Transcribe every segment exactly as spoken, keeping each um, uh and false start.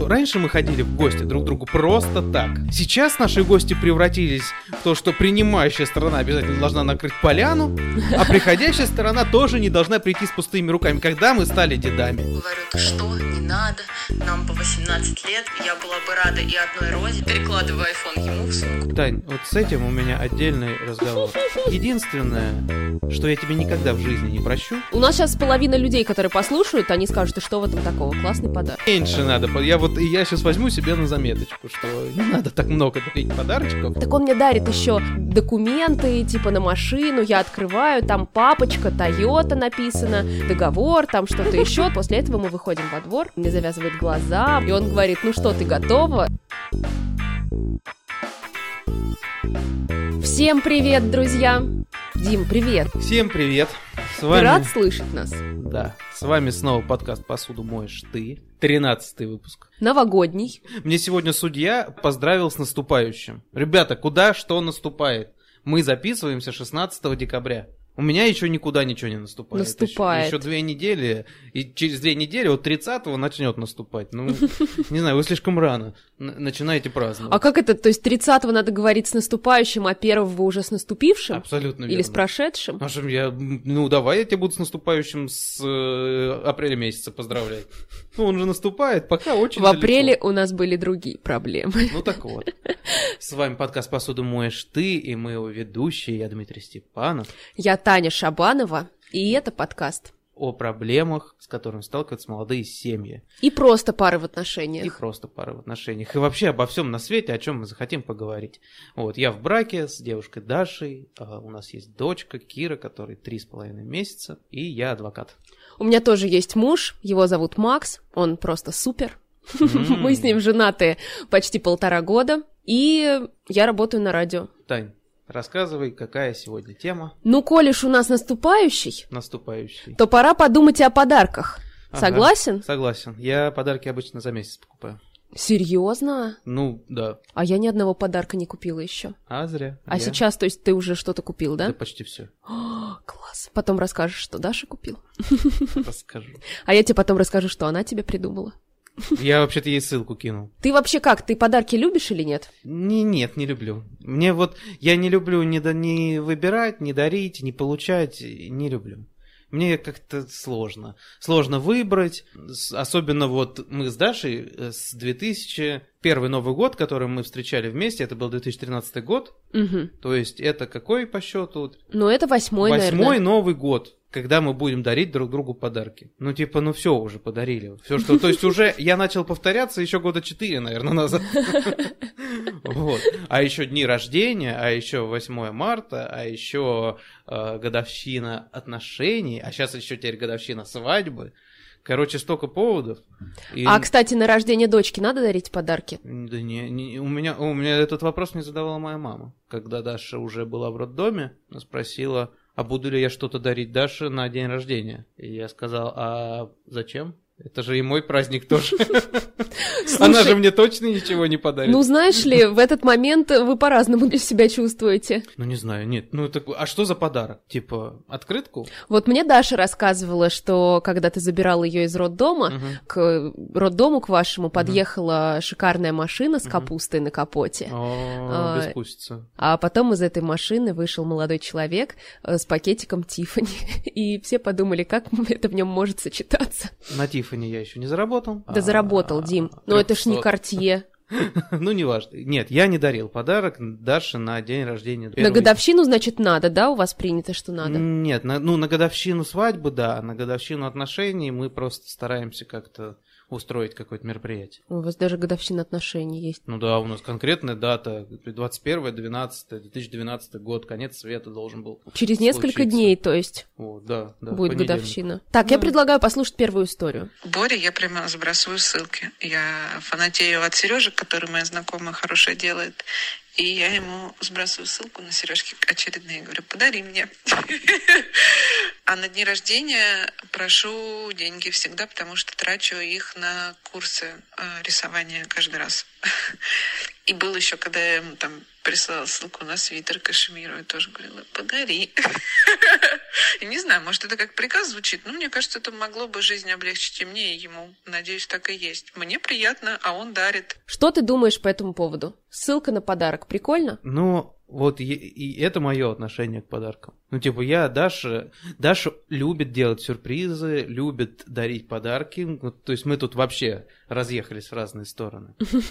что раньше мы ходили в гости друг к другу просто так. Сейчас наши гости превратились в то, что принимающая сторона обязательно должна накрыть поляну, а приходящая сторона тоже не должна прийти с пустыми руками, когда мы стали дедами. Говорю, ты что, не надо, нам по восемнадцать лет, я была бы рада и одной розе. Перекладываю айфон ему в сумку. Тань, вот с этим у меня отдельный разговор. Единственное, что я тебе никогда в жизни не прощу. У нас сейчас половина людей, которые послушают, они скажут, что в этом такого, классный подарок. Меньше надо, я вот я сейчас возьму себе на заметочку, что не надо так много дарить подарочков. Так он мне дарит еще документы, типа на машину, я открываю, там папочка, Тойота написано, договор, там что-то еще. После этого мы выходим во двор, мне завязывает глаза, и он говорит, ну что, ты готова? Всем привет, друзья! Дим, привет! Всем привет! С вами... Ты рад слышать нас? Да, с вами снова подкаст «Посуду моешь ты», тринадцатый выпуск. Новогодний. Мне сегодня судья поздравил с наступающим. Ребята, куда что наступает? Мы записываемся шестнадцатого декабря. У меня еще никуда ничего не наступает. Наступает. Еще, еще две недели, и через две недели вот тридцатого начнет наступать. Ну, не знаю, вы слишком рано начинаете праздновать. А как это? То есть тридцатого надо говорить с наступающим, а первого уже с наступившим? Абсолютно верно. Или с прошедшим? А что, я, ну, давай я тебя буду с наступающим с э, апреля месяца поздравлять. Ну, он же наступает, пока очень В далеко. апреле у нас были другие проблемы. Ну, так вот. С вами подкаст «Посуду моешь ты», и мы его ведущие, я Дмитрий Степанов. Я Таня Шабанова, и это подкаст о проблемах, с которыми сталкиваются молодые семьи. И просто пары в отношениях. И просто пары в отношениях. И вообще обо всем на свете, о чем мы захотим поговорить. Вот, я в браке с девушкой Дашей, а у нас есть дочка Кира, которой три с половиной месяца, и я адвокат. У меня тоже есть муж, его зовут Макс, он просто супер. Mm. Мы с ним женаты почти полтора года, и я работаю на радио. Тань, рассказывай, какая сегодня тема? Ну, коль уж у нас наступающий, Наступающий. то пора подумать и о подарках. Ага, согласен? Согласен. Я подарки обычно за месяц покупаю. Серьезно? Ну, да. А я ни одного подарка не купила еще. А зря. А я... сейчас, то есть, ты уже что-то купил, да? Да, почти все. О, класс. Потом расскажешь, что Даша купила. Расскажу. А я тебе потом расскажу, что она тебе придумала. Я вообще-то ей ссылку кинул. Ты вообще как? Ты подарки любишь или нет? Не, нет, не люблю. Мне вот, я не люблю ни, да, ни выбирать, ни дарить, ни получать, не люблю. Мне как-то сложно. Сложно выбрать. Особенно вот мы с Дашей с две тысячи... Первый Новый год, который мы встречали вместе, это был две тысячи тринадцатый год. Угу. То есть это какой по счету? Ну, это восьмой, Восьмой наверное. Новый год, когда мы будем дарить друг другу подарки. Ну, типа, ну все уже подарили. Все, что... То есть уже я начал повторяться еще года четыре, наверное, назад. Вот. А еще дни рождения, а еще восьмое марта, а еще э, годовщина отношений, а сейчас еще теперь годовщина свадьбы. Короче, столько поводов. И... А, кстати, на рождение дочки надо дарить подарки? Да не, не у, меня, у меня этот вопрос мне задавала моя мама. Когда Даша уже была в роддоме, она спросила, а буду ли я что-то дарить Даше на день рождения. И я сказал, а зачем? Это же и мой праздник тоже. Слушай, она же мне точно ничего не подарит. Ну, знаешь ли, в этот момент вы по-разному себя чувствуете. Ну, не знаю, нет. Ну, так, а что за подарок? Типа, открытку? Вот мне Даша рассказывала, что когда ты забирал ее из роддома, Угу. к роддому к вашему подъехала шикарная машина с капустой на капоте. О, А, бескусица. А потом из этой машины вышел молодой человек э, с пакетиком Тиффани. И все подумали, как это в нем может сочетаться. На Тиффани я еще не заработал. Да заработал, Дим. Но это ж не Картье. Ну, неважно. Нет, я не дарил подарок Даше на день рождения. На годовщину, значит, надо, да? У вас принято, что надо? Нет, на, ну, на годовщину свадьбы, да, на годовщину отношений мы просто стараемся как-то устроить какое-то мероприятие. У вас даже годовщина отношений есть. Ну да, у нас конкретная дата, двадцать первое двенадцатое две тысячи двенадцатый год, конец света должен был Через несколько случиться. дней, то есть, О, да, да, будет понедельник. годовщина. Так, я предлагаю послушать первую историю. Боре я прямо сбрасываю ссылки. Я фанатею от Сережи, который моя знакомая хорошая делает. И я ему сбрасываю ссылку на сережки очередные. Говорю, подари мне. А на дни рождения прошу деньги всегда, потому что трачу их на курсы рисования каждый раз. И был еще, когда я ему там прислала ссылку на свитер кашемировый, тоже говорила, подари. И не знаю, может, это как приказ звучит, но мне кажется, это могло бы жизнь облегчить и мне, и ему. Надеюсь, так и есть. Мне приятно, а он дарит. Что ты думаешь по этому поводу? Ссылка на подарок. Прикольно? Ну, вот и, и это мое отношение к подаркам. Ну, типа, я, Даша, Даша любит делать сюрпризы, любит дарить подарки. Ну, то есть мы тут вообще разъехались в разные стороны.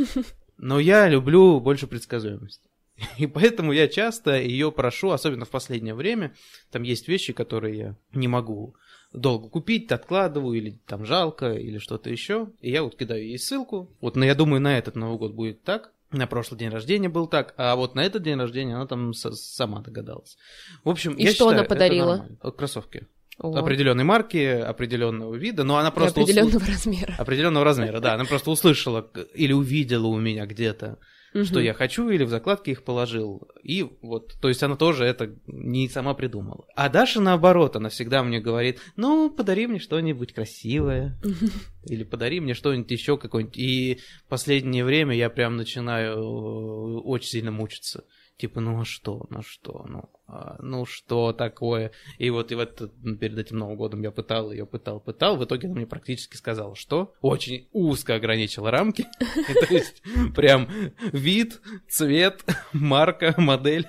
Но я люблю больше предсказуемость. И поэтому я часто ее прошу, особенно в последнее время. Там есть вещи, которые я не могу долго купить, откладываю, или там жалко, или что-то еще. И я вот кидаю ей ссылку. Вот, но я думаю, на этот Новый год будет так. На прошлый день рождения был так, а вот на этот день рождения она там с- сама догадалась. В общем, И я что считаю, она подарила? это нормально. Кроссовки. О. Определенной марки, определенного вида, но она И просто... определенного усл- размера. Определенного размера, да. Она просто услышала к- или увидела у меня где-то, что я хочу, или в закладке их положил. И вот, то есть она тоже это не сама придумала. А Даша, наоборот, она всегда мне говорит, ну, подари мне что-нибудь красивое. Или подари мне что-нибудь еще какое-нибудь. И в последнее время я прям начинаю э, очень сильно мучиться. Типа, ну а что, ну что, ну, а, ну что такое? И вот и вот перед этим Новым годом я пытал ее, пытал, пытал. В итоге она мне практически сказала, что очень узко ограничила рамки. То есть прям вид, цвет, марка, модель.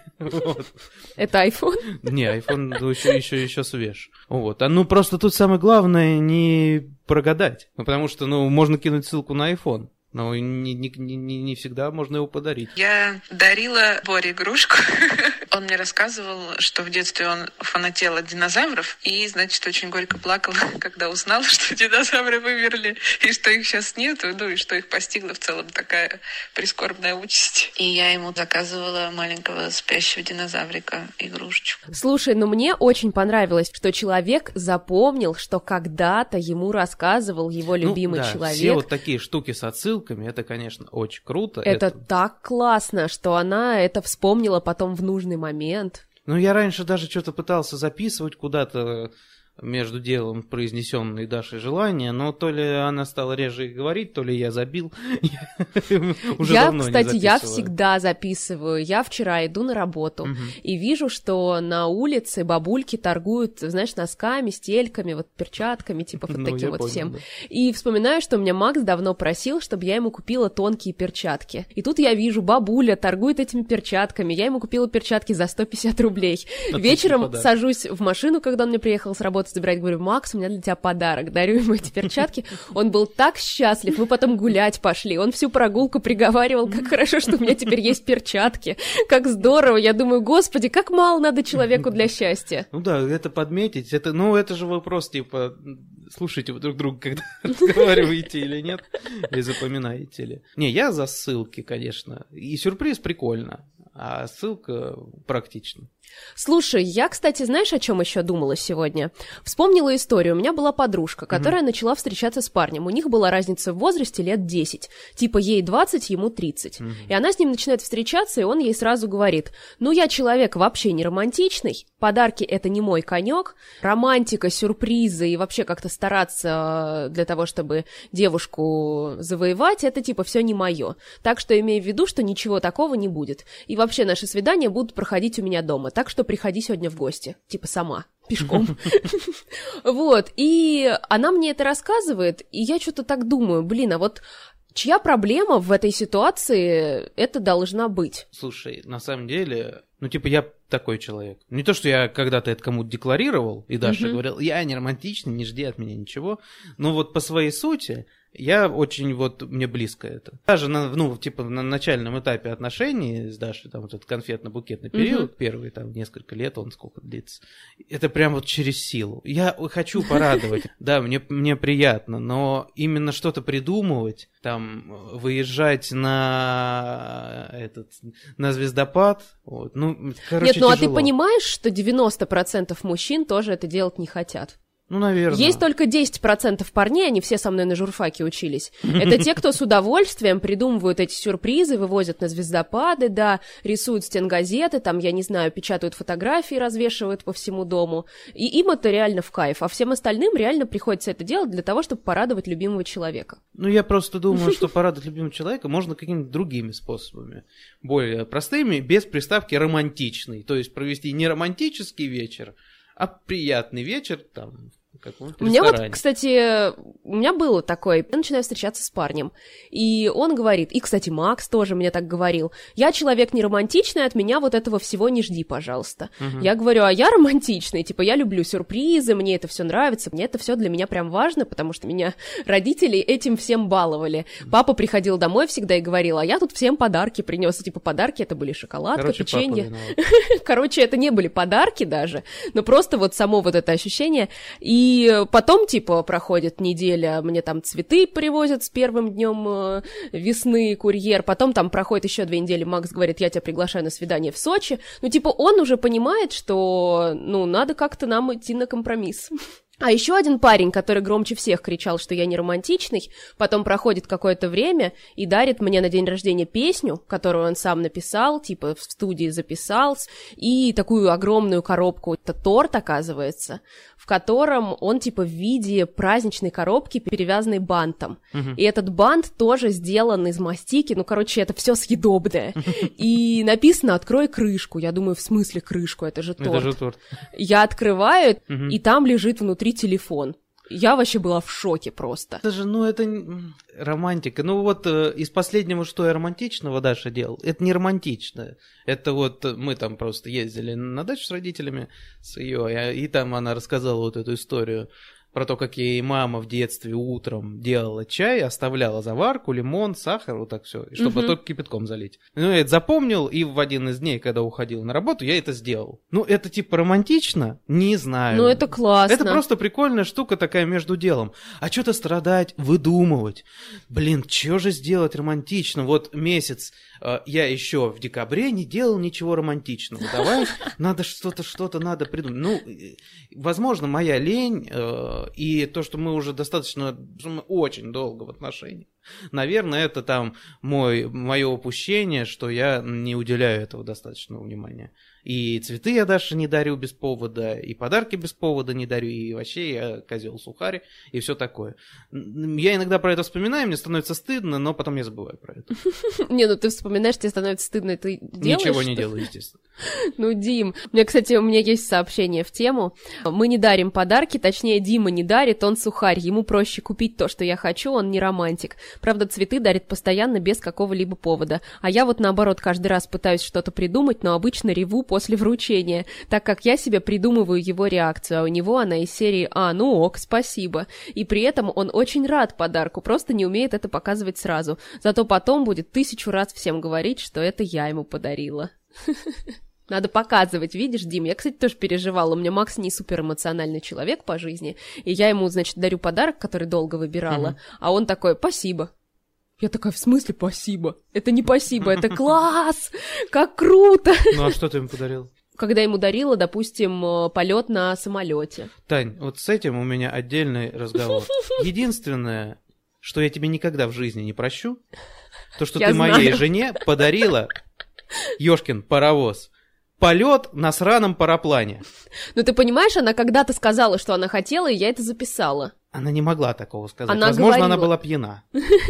Это iPhone? Не, iPhone еще, еще, еще свеж. Вот. А ну просто тут самое главное не прогадать. Ну потому что, ну, можно кинуть ссылку на iPhone. Но не, не, не, не всегда можно его подарить. Я дарила Боре игрушку. Он мне рассказывал, что в детстве он фанател от динозавров и, значит, очень горько плакал, когда узнал, что динозавры вымерли и что их сейчас нету, ну и что их постигла в целом такая прискорбная участь. И я ему заказывала маленького спящего динозаврика игрушечку. Слушай, ну мне очень понравилось, что человек запомнил, что когда-то ему рассказывал его любимый ну, да, человек. Все вот такие штуки с отсылками, это, конечно, очень круто. Это, это так классно, что она это вспомнила потом в нужный момент. Ну, я раньше даже что-то пытался записывать куда-то между делом произнесенные Дашей желания, но то ли она стала реже их говорить, то ли я забил. Уже я, давно кстати, не я записываю. всегда записываю. Я вчера иду на работу Мгм. и вижу, что на улице бабульки торгуют, знаешь, носками, стельками, вот перчатками, типа вот Ну, таким я вот понял, всем. да. И вспоминаю, что меня Макс давно просил, чтобы я ему купила тонкие перчатки. И тут я вижу, бабуля торгует этими перчатками. Я ему купила перчатки за сто пятьдесят рублей. Отличный Вечером подарок. сажусь в машину, когда он мне приехал с работы забирать, говорю, Макс, у меня для тебя подарок. Дарю ему эти перчатки. Он был так счастлив. Мы потом гулять пошли. Он всю прогулку приговаривал, как хорошо, что у меня теперь есть перчатки. Как здорово. Я думаю, господи, как мало надо человеку для счастья. Ну да, это подметить, это, ну это же вопрос, типа, слушайте вы друг друга, когда разговариваете или нет, и запоминаете ли. Не, я за ссылки, конечно, и сюрприз прикольно, а ссылка практична. Слушай, я, кстати, знаешь, о чем еще думала сегодня? Вспомнила историю. У меня была подружка, которая mm-hmm. начала встречаться с парнем. У них была разница в возрасте лет десять. Типа ей двадцать, ему тридцать. Mm-hmm. И она с ним начинает встречаться, и он ей сразу говорит, ну, я человек вообще не романтичный, подарки — это не мой конек, романтика, сюрпризы и вообще как-то стараться для того, чтобы девушку завоевать, это типа все не мое. Так что имей в виду, что ничего такого не будет. И вообще наши свидания будут проходить у меня дома. Так что приходи сегодня в гости, типа сама, пешком. Вот, и она мне это рассказывает, и я что-то так думаю, блин, а вот чья проблема в этой ситуации это должна быть? Слушай, на самом деле, ну типа я такой человек. Не то, что я когда-то это кому-то декларировал, и Даша говорил, я не романтичный, не жди от меня ничего, но вот по своей сути... Я очень, вот, мне близко это. Даже, на, ну, типа, на начальном этапе отношений с Дашей, там, вот этот конфетно-букетный период, mm-hmm. первые, там, несколько лет, он сколько длится, это прям вот через силу. Я хочу порадовать, да, мне, мне приятно, но именно что-то придумывать, там, выезжать на этот, на звездопад, вот, ну, короче, Нет, ну, тяжело. а ты понимаешь, что девяносто процентов мужчин тоже это делать не хотят? Ну, наверное. Есть только десять процентов парней, они все со мной на журфаке учились. Это те, кто с удовольствием придумывают эти сюрпризы, вывозят на звездопады, да, рисуют стенгазеты, там, я не знаю, печатают фотографии, развешивают по всему дому. И им это реально в кайф. А всем остальным реально приходится это делать для того, чтобы порадовать любимого человека. Ну, я просто думаю, что порадовать любимого человека можно какими-то другими способами. Более простыми, без приставки «романтичный». То есть провести не романтический вечер, а приятный вечер там в каком-то У меня ресторане. вот, кстати, у меня было такое, я начинаю встречаться с парнем, и он говорит, и, кстати, Макс тоже мне так говорил, я человек не романтичный, от меня вот этого всего не жди, пожалуйста. Угу. Я говорю, а я романтичный, типа, я люблю сюрпризы, мне это все нравится, мне это все для меня прям важно, потому что меня родители этим всем баловали. Папа приходил домой всегда и говорил, а я тут всем подарки принес, и, типа, подарки это были шоколадка, Короче, печенье. Короче, это не были подарки даже, но просто вот само вот это ощущение, и И потом, типа, проходит неделя, мне там цветы привозят с первым днем весны, курьер, потом там проходит еще две недели, Макс говорит, я тебя приглашаю на свидание в Сочи, ну, типа, он уже понимает, что, ну, надо как-то нам идти на компромисс. А еще один парень, который громче всех кричал, что я не романтичный, потом проходит какое-то время и дарит мне на день рождения песню, которую он сам написал, типа в студии записал, и такую огромную коробку, это торт, оказывается, в котором он типа в виде праздничной коробки, перевязанной бантом. Uh-huh. И этот бант тоже сделан из мастики, ну, короче, это все съедобное. Uh-huh. И написано «Открой крышку». Я думаю, в смысле крышку? Это же торт. Это же торт. Я открываю, uh-huh. и там лежит внутри телефон. Я вообще была в шоке просто. Это же, ну, это романтика. Ну, вот э, из последнего, что я романтичного Даша делал, это не романтично. Это вот мы там просто ездили на дачу с родителями, с ее, и там она рассказала вот эту историю про то, как ей мама в детстве утром делала чай, оставляла заварку, лимон, сахар, вот так все, чтобы uh-huh. только кипятком залить. Ну, я это запомнил, и в один из дней, когда уходил на работу, я это сделал. Ну, это типа романтично? Не знаю. Ну, это классно. Это просто прикольная штука такая между делом. А что-то страдать, выдумывать. Блин, что же сделать романтично? Вот месяц э, я еще в декабре не делал ничего романтичного. Давай, надо что-то, что-то надо придумать. Ну, возможно, моя лень... Э, И то, что мы уже достаточно, мы очень долго в отношениях. Наверное, это там мой, мое упущение, что я не уделяю этого достаточного внимания. И цветы я Даше не дарю без повода, и подарки без повода не дарю, и вообще я козел сухарь, и все такое. Я иногда про это вспоминаю, мне становится стыдно, но потом я забываю про это. Не, ну ты вспоминаешь, тебе становится стыдно, и ты делаешь? Ничего не делаю, естественно. Ну, Дим, у меня, кстати, у меня есть сообщение в тему. Мы не дарим подарки, точнее, Дима не дарит, он сухарь, ему проще купить то, что я хочу, он не романтик. Правда, цветы дарит постоянно без какого-либо повода. А я вот, наоборот, каждый раз пытаюсь что-то придумать, но обычно реву после вручения, так как я себе придумываю его реакцию, а у него она из серии «А, ну ок, спасибо». И при этом он очень рад подарку, просто не умеет это показывать сразу. Зато потом будет тысячу раз всем говорить, что это я ему подарила. Надо показывать, видишь, Дим? Я, кстати, тоже переживала. У меня Макс не суперэмоциональный человек по жизни, и я ему, значит, дарю подарок, который долго выбирала, uh-huh. а он такой «Спасибо». Я такая, в смысле спасибо? Это не спасибо, это класс! Как круто! Ну а что ты ему подарил? Когда ему дарила, допустим, полет на самолете. Тань, вот с этим у меня отдельный разговор. Единственное, что я тебе никогда в жизни не прощу, то, что я ты знаю. моей жене подарила, ёшкин паровоз, полет на сраном параплане. Ну ты понимаешь, она когда-то сказала, что она хотела, и я это записала. Она не могла такого сказать. Она Возможно, говорила. она была пьяна.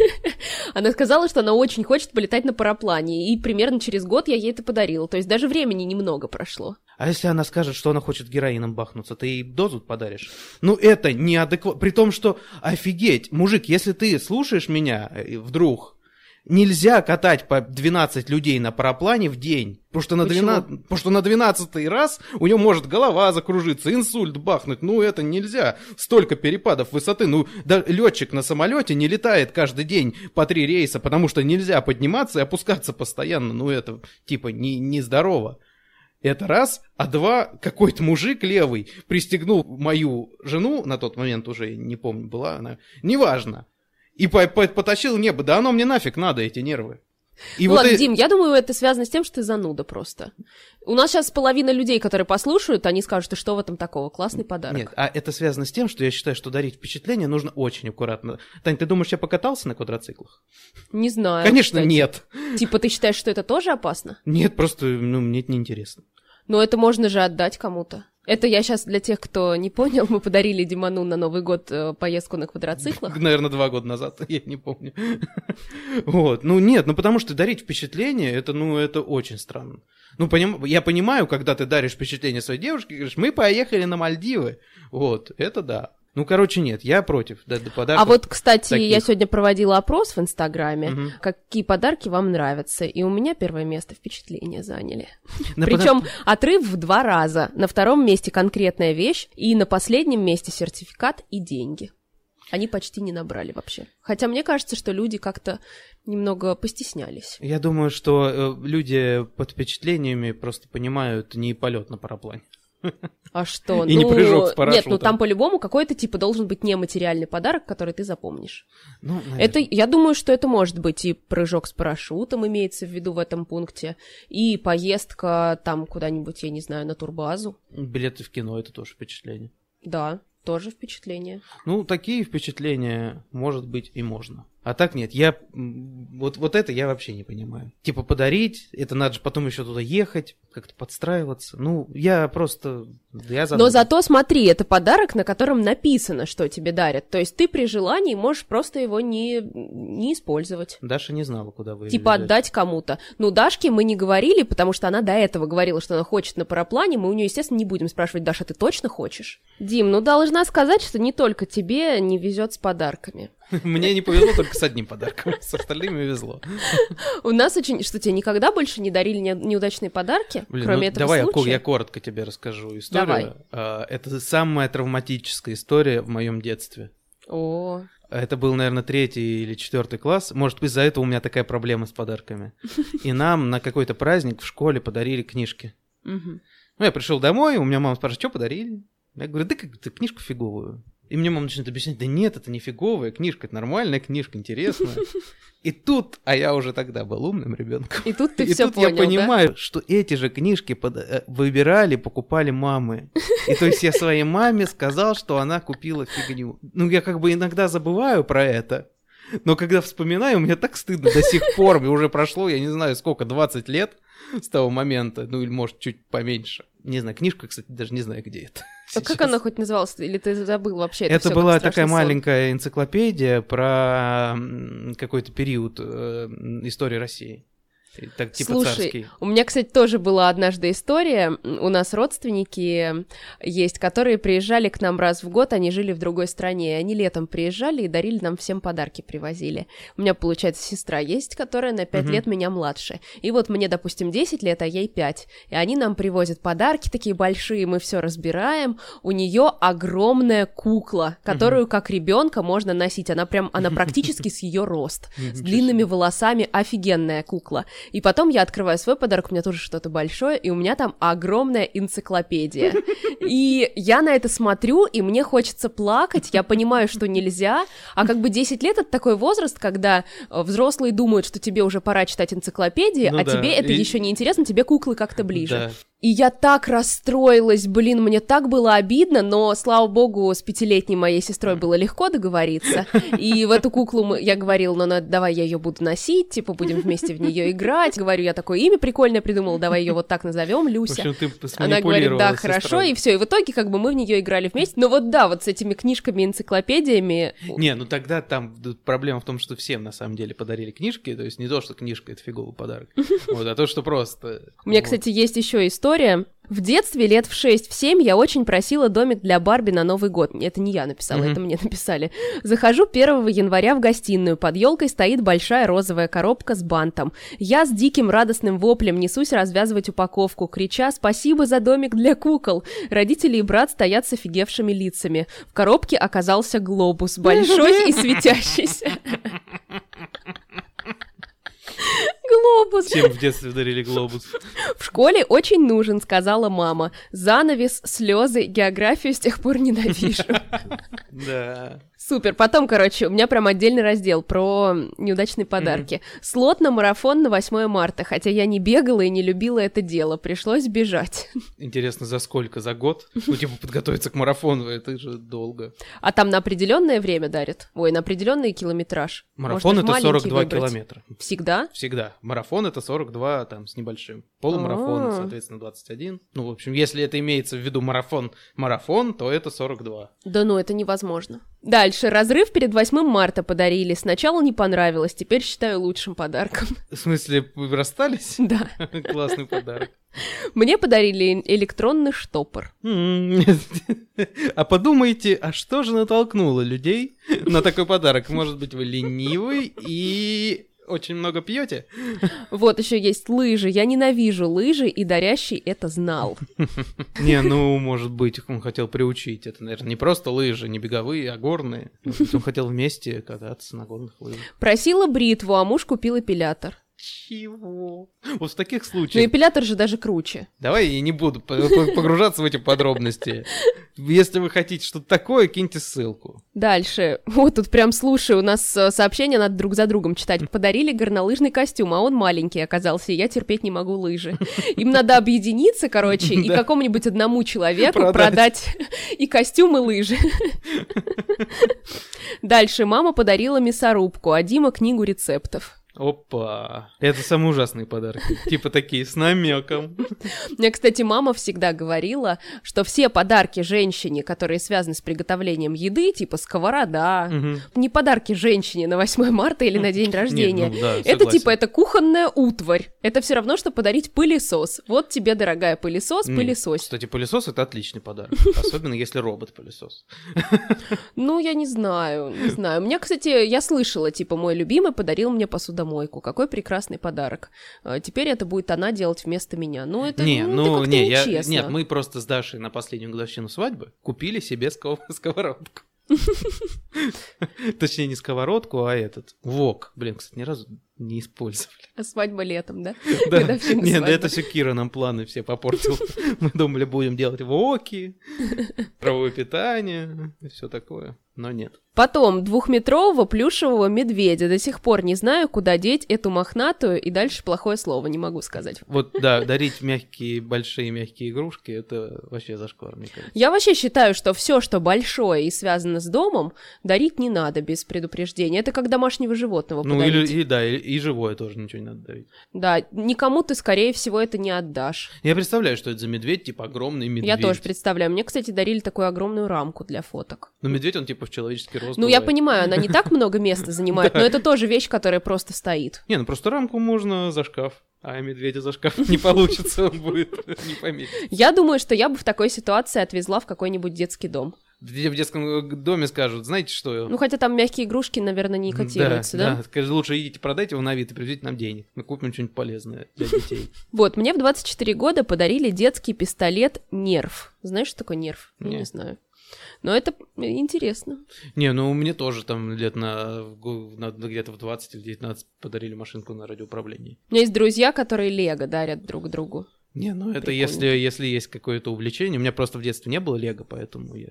Она сказала, что она очень хочет полетать на параплане, и примерно через год я ей это подарила. То есть даже времени немного прошло. А если она скажет, что она хочет героином бахнуться, ты ей дозу подаришь? Ну это неадекватно. При том, что, офигеть, мужик, если ты слушаешь меня вдруг... Нельзя катать по двенадцать людей на параплане в день, потому что на, двенадцать, потому что на двенадцатый раз у него может голова закружиться, инсульт бахнуть. Ну, это нельзя. Столько перепадов высоты. Ну, да, летчик на самолете не летает каждый день по три рейса, потому что нельзя подниматься и опускаться постоянно. Ну, это типа не, нездорово. Это раз. А два, какой-то мужик левый пристегнул мою жену, на тот момент уже, не помню, была она, неважно. И по- по- потащил в небо. Да оно мне нафиг надо, эти нервы. И ну вот ладно, и... Дим, я думаю, это связано с тем, что ты зануда просто. У нас сейчас половина людей, которые послушают, они скажут, что в этом такого? Классный подарок. Нет, а это связано с тем, что я считаю, что дарить впечатление нужно очень аккуратно. Тань, ты думаешь, я покатался на квадроциклах? Не знаю. Конечно, кстати. нет. Типа ты считаешь, что это тоже опасно? Нет, просто, ну, мне это неинтересно. Но это можно же отдать кому-то. Это я сейчас для тех, кто не понял, мы подарили Диману на Новый год поездку на квадроциклах. Наверное, два года назад, я не помню. Вот, ну нет, ну потому что дарить впечатление, это, ну, это очень странно. Ну, поним... я понимаю, когда ты даришь впечатление своей девушке, говоришь, мы поехали на Мальдивы. Вот, это да. Ну, короче, нет, я против да, подарков. А вот, кстати, таких. Я сегодня проводила опрос в Инстаграме, угу. какие подарки вам нравятся, и у меня первое место впечатления заняли. Да, Причем под... отрыв в два раза. На втором месте конкретная вещь, и на последнем месте сертификат и деньги. Они почти не набрали вообще. Хотя мне кажется, что люди как-то немного постеснялись. Я думаю, что э, люди под впечатлениями просто понимают не полет на параплане. А что? И ну, не прыжок с парашютом. Нет, ну там по-любому какой-то типа должен быть нематериальный подарок, который ты запомнишь. Ну, это, я думаю, что это может быть и прыжок с парашютом, имеется в виду в этом пункте, и поездка там куда-нибудь, я не знаю, на турбазу. Билеты в кино — это тоже впечатление. Да, тоже впечатление. Ну, такие впечатления, может быть, и можно. А так нет, я вот, вот это я вообще не понимаю. Типа подарить, это надо же потом еще туда ехать, как-то подстраиваться. Ну, я просто... Я Но зато смотри, это подарок, на котором написано, что тебе дарят. То есть ты при желании можешь просто его не, не использовать. Даша не знала, куда вы Типа везете. Отдать кому-то. Ну, Дашке мы не говорили, потому что она до этого говорила, что она хочет на параплане. Мы у нее, естественно, не будем спрашивать: Даша, ты точно хочешь? Дим, ну должна сказать, что не только тебе не везет с подарками. Мне не повезло только с одним подарком, с остальными везло. У нас очень... Что, тебе никогда больше не дарили неудачные подарки, Блин, кроме ну, этого давай случая? Давай я коротко тебе расскажу историю. Давай. Это самая травматическая история в моем детстве. О. Это был, наверное, третий или четвертый класс. Может, из-за этого у меня такая проблема с подарками. И нам на какой-то праздник в школе подарили книжки. Ну, я пришел домой, у меня мама спрашивает, что подарили? Я говорю, да как-то книжку фиговую. И мне мама начинает объяснять, да нет, это не фиговая книжка, это нормальная книжка, интересная. И тут, а я уже тогда был умным ребенком. И тут ты и все тут понял, я понимаю, да? что эти же книжки под... выбирали, покупали мамы. И то есть я своей маме сказал, что она купила фигню. Ну, я как бы иногда забываю про это. Но когда вспоминаю, у меня так стыдно до сих пор. Уже прошло, я не знаю, сколько, двадцать лет с того момента. Ну, или, может, чуть поменьше. Не знаю, книжка, кстати, даже не знаю, где это. А как она хоть называлась? Или ты забыл вообще? Это, это была такая сон. Маленькая энциклопедия про какой-то период э, истории России. Так, типа Слушай, царский. У меня, кстати, тоже была однажды история. У нас родственники есть, которые приезжали к нам раз в год, они жили в другой стране, и они летом приезжали и дарили нам всем подарки, привозили. У меня, получается, сестра есть, которая на пять uh-huh. лет меня младше. И вот мне, допустим, десять лет, а ей пять. И они нам привозят подарки такие большие, мы все разбираем. У нее огромная кукла, которую uh-huh. как ребенка можно носить. Она прям, она практически с ее рост, с длинными волосами, офигенная кукла. И потом я открываю свой подарок, у меня тоже что-то большое, и у меня там огромная энциклопедия. И я на это смотрю, и мне хочется плакать, я понимаю, что нельзя, а как бы десять лет — это такой возраст, когда взрослые думают, что тебе уже пора читать энциклопедии, ну а да. тебе это и... еще не интересно, тебе куклы как-то ближе. Да. И я так расстроилась, блин, мне так было обидно, но, слава богу, с пятилетней моей сестрой было легко договориться, и в эту куклу мы, я говорила, ну, ну, давай я ее буду носить, типа, будем вместе в нее играть, говорю, я такое имя прикольное придумала, давай ее вот так назовем, Люся. В общем, ты Она говорит, да, хорошо, и все, и в итоге, как бы, мы в нее играли вместе, но вот да, вот с этими книжками, энциклопедиями... Не, ну тогда там проблема в том, что всем, на самом деле, подарили книжки, то есть не то, что книжка — это фиговый подарок, вот, а то, что просто... У меня, кстати, есть еще история. В детстве, лет в шесть-семь, я очень просила домик для Барби на Новый год. Это не я написала, mm-hmm. это мне написали. Захожу первого января в гостиную. Под елкой стоит большая розовая коробка с бантом. Я с диким радостным воплем несусь развязывать упаковку, крича «Спасибо за домик для кукол!». Родители и брат стоят с офигевшими лицами. В коробке оказался глобус, большой и светящийся. Глобус. Всем в детстве дарили глобус. В школе очень нужен, сказала мама. Занавес, слезы, географию с тех пор ненавижу. Да. Супер. Потом, короче, у меня прям отдельный раздел про неудачные подарки. Mm-hmm. Слот на марафон на восьмое марта, хотя я не бегала и не любила это дело, пришлось бежать. Интересно, за сколько? За год? Ну, типа, подготовиться к марафону, это же долго. А там на определенное время дарят? Ой, на определенный километраж. Марафон — это сорок два выбрать. Километра. Всегда? Всегда. Марафон — это сорок два, там, с небольшим. Полумарафон, А-а-а. соответственно, двадцать один. Ну, в общем, если это имеется в виду марафон-марафон, то это сорок два. Да ну, это невозможно. Дальше. Разрыв перед восьмым марта подарили. Сначала не понравилось, теперь считаю лучшим подарком. В смысле, вы расстались? Да. Классный подарок. Мне подарили электронный штопор. А подумайте, а что же натолкнуло людей на такой подарок? Может быть, вы ленивый и очень много пьете? Вот еще есть лыжи. Я ненавижу лыжи, и дарящий это знал. Не, ну, может быть, он хотел приучить. Это, наверное, не просто лыжи, не беговые, а горные. Он хотел вместе кататься на горных лыжах. Просила бритву, а муж купил эпилятор. Чего? Вот в таких Но случаях... эпилятор же даже круче. Давай я не буду погружаться в эти подробности. Если вы хотите что-то такое, киньте ссылку. Дальше. Вот тут прям, слушай, у нас сообщения надо друг за другом читать. Подарили горнолыжный костюм, а он маленький оказался, и я терпеть не могу лыжи. Им надо объединиться, короче, и какому-нибудь одному человеку продать и костюм, и лыжи. Дальше. Мама подарила мясорубку, а Дима книгу рецептов. Опа! Это самые ужасные подарки. Типа такие, с намеком. Мне, кстати, мама всегда говорила, что все подарки женщине, которые связаны с приготовлением еды, типа сковорода, угу. не подарки женщине на восьмое марта или на день рождения. Нет, ну, да, это типа, это кухонная утварь. Это все равно, что подарить пылесос. Вот тебе, дорогая, пылесос, пылесос. Кстати, пылесос — это отличный подарок. Особенно, если робот-пылесос. Ну, я не знаю, не знаю. Мне, кстати, я слышала, типа, мой любимый подарил мне посудомойку. Какой прекрасный подарок. Теперь это будет она делать вместо меня. Ну, это, не, ну, ну, это как-то не, я, нечестно. нет, мы просто с Дашей на последнюю годовщину свадьбы купили себе сков- сковородку. Точнее, не сковородку, а этот вок. Блин, кстати, ни разу не использовали. А свадьба летом, да? Да, нет, да это все Кира нам планы все попортила. Мы думали, будем делать воки, правовое питание и все такое, но нет. Потом двухметрового плюшевого медведя. До сих пор не знаю, куда деть эту мохнатую, и дальше плохое слово не могу сказать. Вот, да, дарить мягкие, большие мягкие игрушки, это вообще зашквар, мне кажется. Я вообще считаю, что все, что большое и связано с домом, дарить не надо без предупреждения. Это как домашнего животного ну, подарить. Ну, или, и, да, и, и живое тоже ничего не надо дарить. Да, никому ты, скорее всего, это не отдашь. Я представляю, что это за медведь, типа огромный медведь. Я тоже представляю. Мне, кстати, дарили такую огромную рамку для фоток. Ну, медведь, он типа в человеческий рост. Ну, бывает. я понимаю, она не так много места занимает, но это тоже вещь, которая просто стоит. Не, ну просто рамку можно за шкаф, а медведя за шкаф не получится, он будет не поместиться. Я думаю, что я бы в такой ситуации отвезла в какой-нибудь детский дом. Где в детском доме скажут, знаете что? Ну, хотя там мягкие игрушки, наверное, не котируются, да? Да, скажи, лучше идите продайте его на Авито и привезите нам денег. Мы купим что-нибудь полезное для детей. Вот, мне в двадцать четыре года подарили детский пистолет «Нерв». Знаешь, что такое «Нерв»? Я не знаю. Но это интересно. Не, ну мне тоже там лет на, на где-то в двадцать или девятнадцать подарили машинку на радиоуправлении. У меня есть друзья, которые лего дарят друг другу. Не, ну это если, если есть какое-то увлечение. У меня просто в детстве не было лего, поэтому я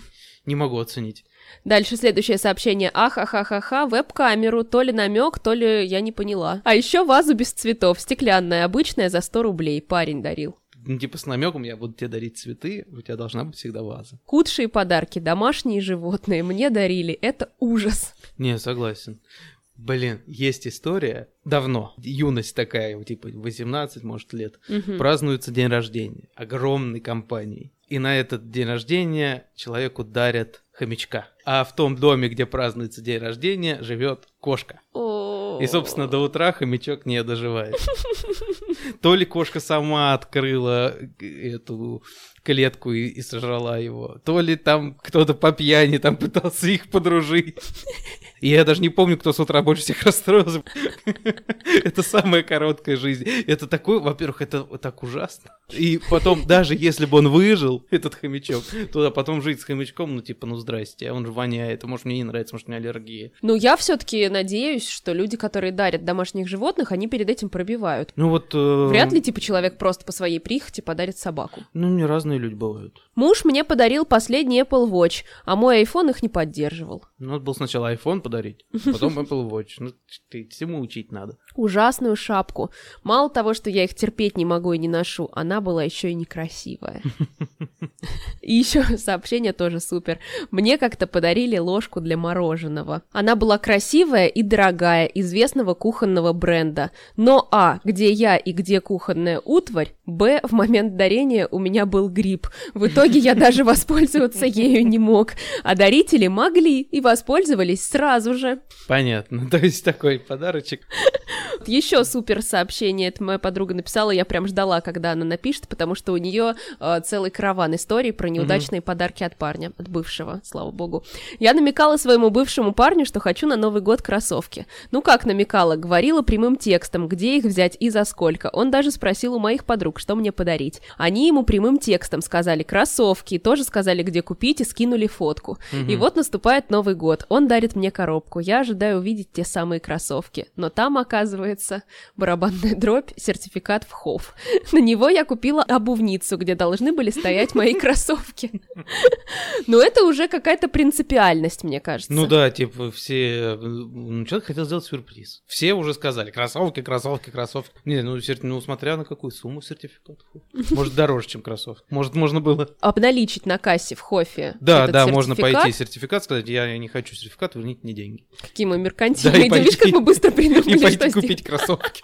не могу оценить. Дальше следующее сообщение. Ахахахаха, веб-камеру, то ли намек, то ли я не поняла. А еще вазу без цветов, стеклянная, обычная, за сто рублей. Парень дарил. Ну, типа с намеком я буду тебе дарить цветы, у тебя должна быть всегда ваза. Худшие подарки, домашние животные, мне дарили. Это ужас. Не, согласен. Блин, есть история, давно, юность такая, типа восемнадцать, может, лет, угу. празднуется день рождения огромной компанией. И на этот день рождения человеку дарят хомячка. А в том доме, где празднуется день рождения, живет кошка. И, собственно, до утра хомячок не доживает. То ли кошка сама открыла эту клетку и, и сожрала его, то ли там кто-то по пьяни там пытался их подружить. И я даже не помню, кто с утра больше всех расстроился. Это самая короткая жизнь. Это такое, во-первых, это так ужасно. И потом, даже если бы он выжил, этот хомячок, то потом жить с хомячком, ну типа, ну здрасте, он же воняет, может мне не нравится, может у меня аллергия. Ну я все-таки надеюсь, что люди, которые дарят домашних животных, они перед этим пробивают. Ну вот... Э... Вряд ли, типа, человек просто по своей прихоти подарит собаку. Ну, не разные люди бывают. Муж мне подарил последний Apple Watch, а мой iPhone их не поддерживал. Ну, надо было сначала iPhone подарить, потом Apple Watch. Ну, ты всему учить надо. Ужасную шапку. Мало того, что я их терпеть не могу и не ношу, она была еще и некрасивая. И еще сообщение тоже супер. Мне как-то подарили ложку для мороженого. Она была красивая и дорогая, известного кухонного бренда. Но а, где я и где кухонная утварь, б, в момент дарения у меня был грипп. В итоге я даже воспользоваться ею не мог. А дарители могли и воспользовались сразу же. Понятно. То есть такой подарочек. Еще супер сообщение, это моя подруга написала, я прям ждала, когда она напишет, потому что у нее э, целый караван историй про неудачные mm-hmm. подарки от парня, от бывшего, слава богу. Я намекала своему бывшему парню, что хочу на Новый год кроссовки. Ну как намекала? Говорила прямым текстом, где их взять и за сколько. Он даже спросил у моих подруг, что мне подарить. Они ему прямым текстом сказали кроссовки, и тоже сказали, где купить, и скинули фотку. Mm-hmm. И вот наступает Новый год, он дарит мне коробку, я ожидаю увидеть те самые кроссовки, но там, оказывается, барабанная дробь, сертификат в Хофф. На него я купила обувницу, где должны были стоять мои кроссовки. Но это уже какая-то принципиальность, мне кажется. Ну да, типа все... Ну, человек хотел сделать сюрприз. Все уже сказали, кроссовки, кроссовки, кроссовки. Не, ну, сер... ну смотря на какую сумму сертификат. Может, дороже, чем кроссовки. Может, можно было... Обналичить на кассе в Хоффе. Да, да, сертификат. Можно пойти сертификат, сказать, я не хочу сертификат, верните мне деньги. Какие мы меркантильные. Да, видишь, как мы быстро придумали, и пойти купить кроссовки.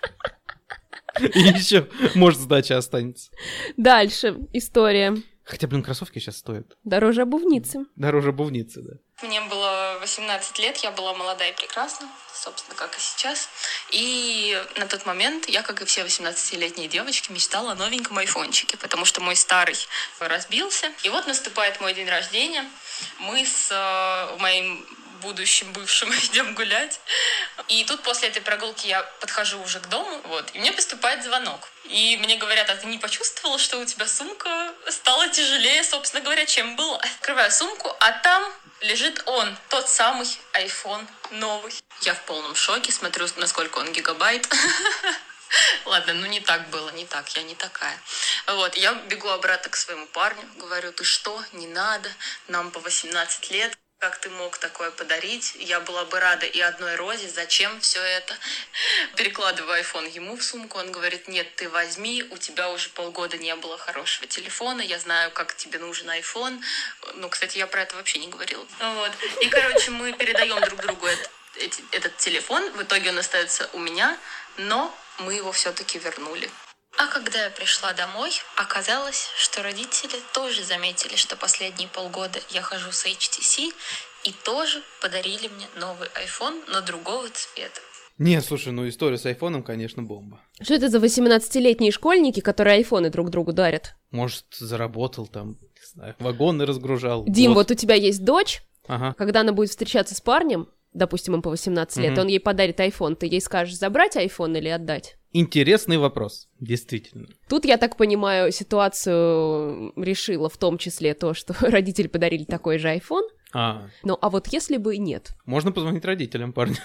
И еще, может, сдача останется. Дальше история. Хотя, блин, кроссовки сейчас стоят. Дороже обувницы. Дороже обувницы, да. Мне было восемнадцать лет, я была молода и прекрасна, собственно, как и сейчас. И на тот момент я, как и все восемнадцатилетние девочки, мечтала о новеньком айфончике, потому что мой старый разбился. И вот наступает мой день рождения. Мы с э, моим будущим бывшим идем гулять. И тут после этой прогулки я подхожу уже к дому, вот, и мне поступает звонок. И мне говорят, а ты не почувствовала, что у тебя сумка стала тяжелее, собственно говоря, чем была? Открываю сумку, а там лежит он, тот самый iPhone новый. Я в полном шоке, смотрю, насколько он гигабайт. Ладно, ну не так было, не так, я не такая. Вот, я бегу обратно к своему парню, говорю, ты что, не надо, нам по восемнадцать лет. Как ты мог такое подарить? Я была бы рада и одной розе. Зачем все это? Перекладываю айфон ему в сумку. Он говорит, нет, ты возьми. У тебя уже полгода не было хорошего телефона. Я знаю, как тебе нужен айфон. Ну, кстати, я про это вообще не говорила. Вот. И, короче, мы передаем друг другу этот, этот телефон. В итоге он остается у меня, но мы его все-таки вернули. А когда я пришла домой, оказалось, что родители тоже заметили, что последние полгода я хожу с эйч ти си, и тоже подарили мне новый iPhone, но другого цвета. Не, слушай, ну история с айфоном, конечно, бомба. Что это за восемнадцатилетние школьники, которые айфоны друг другу дарят? Может, заработал там, не знаю, вагоны разгружал. Дим, вот, вот у тебя есть дочь, ага. Когда она будет встречаться с парнем, допустим, им по восемнадцать лет, mm-hmm. он ей подарит айфон, ты ей скажешь забрать айфон или отдать? Интересный вопрос, действительно. Тут, я так понимаю, ситуацию решила в том числе то, что родители подарили такой же iPhone. А. Ну, а вот если бы нет? Можно позвонить родителям парня.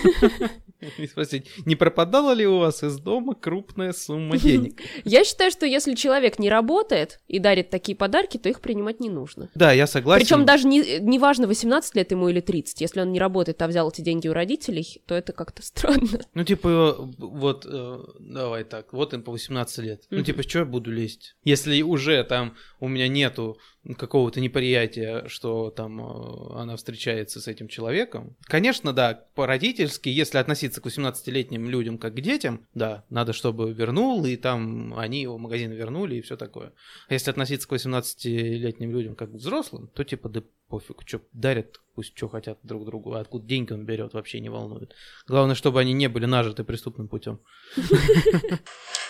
И спросить, не пропадала ли у вас из дома крупная сумма денег? Я считаю, что если человек не работает и дарит такие подарки, то их принимать не нужно. Да, я согласен. Причем даже не, не важно, восемнадцать лет ему или тридцать. Если он не работает, а взял эти деньги у родителей, то это как-то странно. Ну, типа, вот, э, давай так, вот им по восемнадцать лет. Mm-hmm. Ну, типа, что я буду лезть? Если уже там у меня нету какого-то неприятия, что там э, она встречается с этим человеком. Конечно, да, по-родительски, если относиться к восемнадцатилетним людям как к детям, да, надо, чтобы вернул, и там они его в магазин вернули, и все такое. А если относиться к восемнадцатилетним людям как к взрослым, то типа, да пофиг, что дарят, пусть что хотят друг другу, а откуда деньги он берет, вообще не волнует. Главное, чтобы они не были нажиты преступным путем.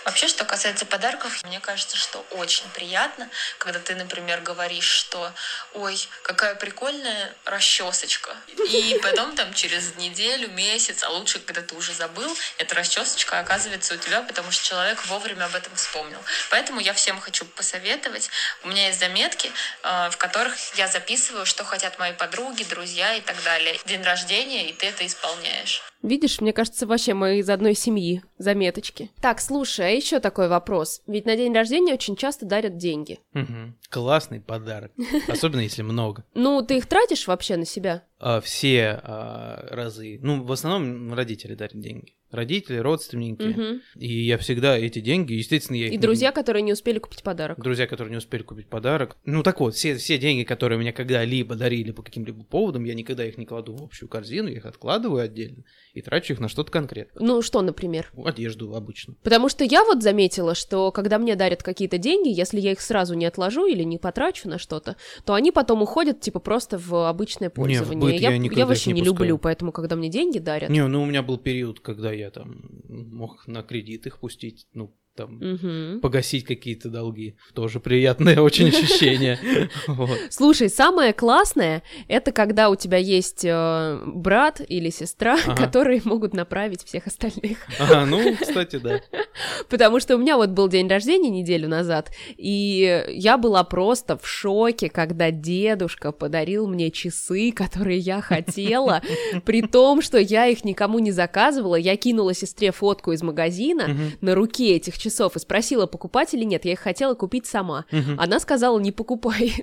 Вообще, что касается подарков, мне кажется, что очень приятно, когда ты, например, говоришь, что «Ой, какая прикольная расчесочка». И потом там через неделю, месяц, а лучше, когда ты уже забыл, эта расчесочка оказывается у тебя, потому что человек вовремя об этом вспомнил. Поэтому я всем хочу посоветовать. У меня есть заметки, в которых я записываю, что хотят мои подруги, друзья и так далее. День рождения, и ты это исполняешь. Видишь, мне кажется, вообще мы из одной семьи, заметочки. Так, слушай, а еще такой вопрос. Ведь на день рождения очень часто дарят деньги. Угу. Классный подарок, особенно если много. Ну, ты их тратишь вообще на себя? А, все а, разы. Ну, в основном родители дарят деньги. Родители, родственники. Угу. И я всегда эти деньги, естественно, я их... И друзья, которые не успели купить подарок. Друзья, которые не успели купить подарок. Ну, так вот, все, все деньги, которые меня когда-либо дарили по каким-либо поводам, я никогда их не кладу в общую корзину, я их откладываю отдельно и трачу их на что-то конкретное. Ну, что, например? Одежду обычно. Потому что я вот заметила, что когда мне дарят какие-то деньги, если я их сразу не отложу или не потрачу на что-то, то они потом уходят, типа, просто в обычное пользование. Не, в быт я, я никогда я вообще их не не пускаю. люблю, поэтому, когда мне деньги дарят... Не, ну у меня был период, когда я там мог на кредит их пустить, ну, там, Угу. погасить какие-то долги. Тоже приятное очень ощущение. Вот. Слушай, самое классное, это когда у тебя есть э, брат или сестра, Ага. которые могут направить всех остальных. Ага, ну, кстати, да. Потому что у меня вот был день рождения неделю назад, и я была просто в шоке, когда дедушка подарил мне часы, которые я хотела, при том, что я их никому не заказывала. Я кинула сестре фотку из магазина Мгм. на руке этих часов и спросила, покупать или нет. Я их хотела купить сама. Мгм. Она сказала, не покупай.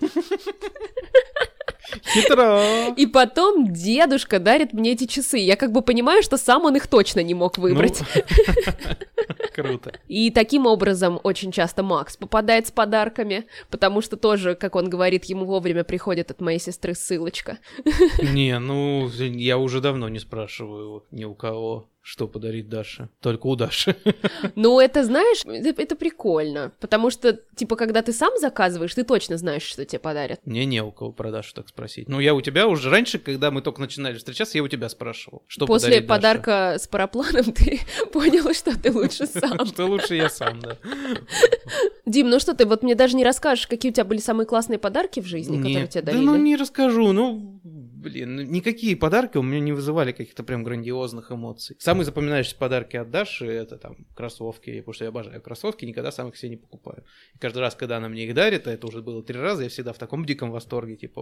Хитро. И потом дедушка дарит мне эти часы. Я как бы понимаю, что сам он их точно не мог выбрать. Ну, круто. И таким образом очень часто Макс попадает с подарками, потому что тоже, как он говорит, ему вовремя приходит от моей сестры ссылочка. Не, ну, я уже давно не спрашиваю ни у кого, что подарить Даше. Только у Даши. Ну, это, знаешь, это, это прикольно, потому что, типа, когда ты сам заказываешь, ты точно знаешь, что тебе подарят. Мне не у кого про Дашу так спросить. Ну, я у тебя уже раньше, когда мы только начинали встречаться, я у тебя спрашивал, что После подарить Даше. подарка с парапланом ты понял, что ты лучше сам. Что лучше я сам, да. Дим, ну что ты, вот мне даже не расскажешь, какие у тебя были самые классные подарки в жизни, которые Нет, тебе да дарили? ну не расскажу, ну, блин, ну, никакие подарки у меня не вызывали каких-то прям грандиозных эмоций. Самые запоминающиеся подарки от Даши — это там кроссовки, потому что я обожаю кроссовки, никогда сам их себе не покупаю. И каждый раз, когда она мне их дарит, а это уже было три раза, я всегда в таком диком восторге, типа...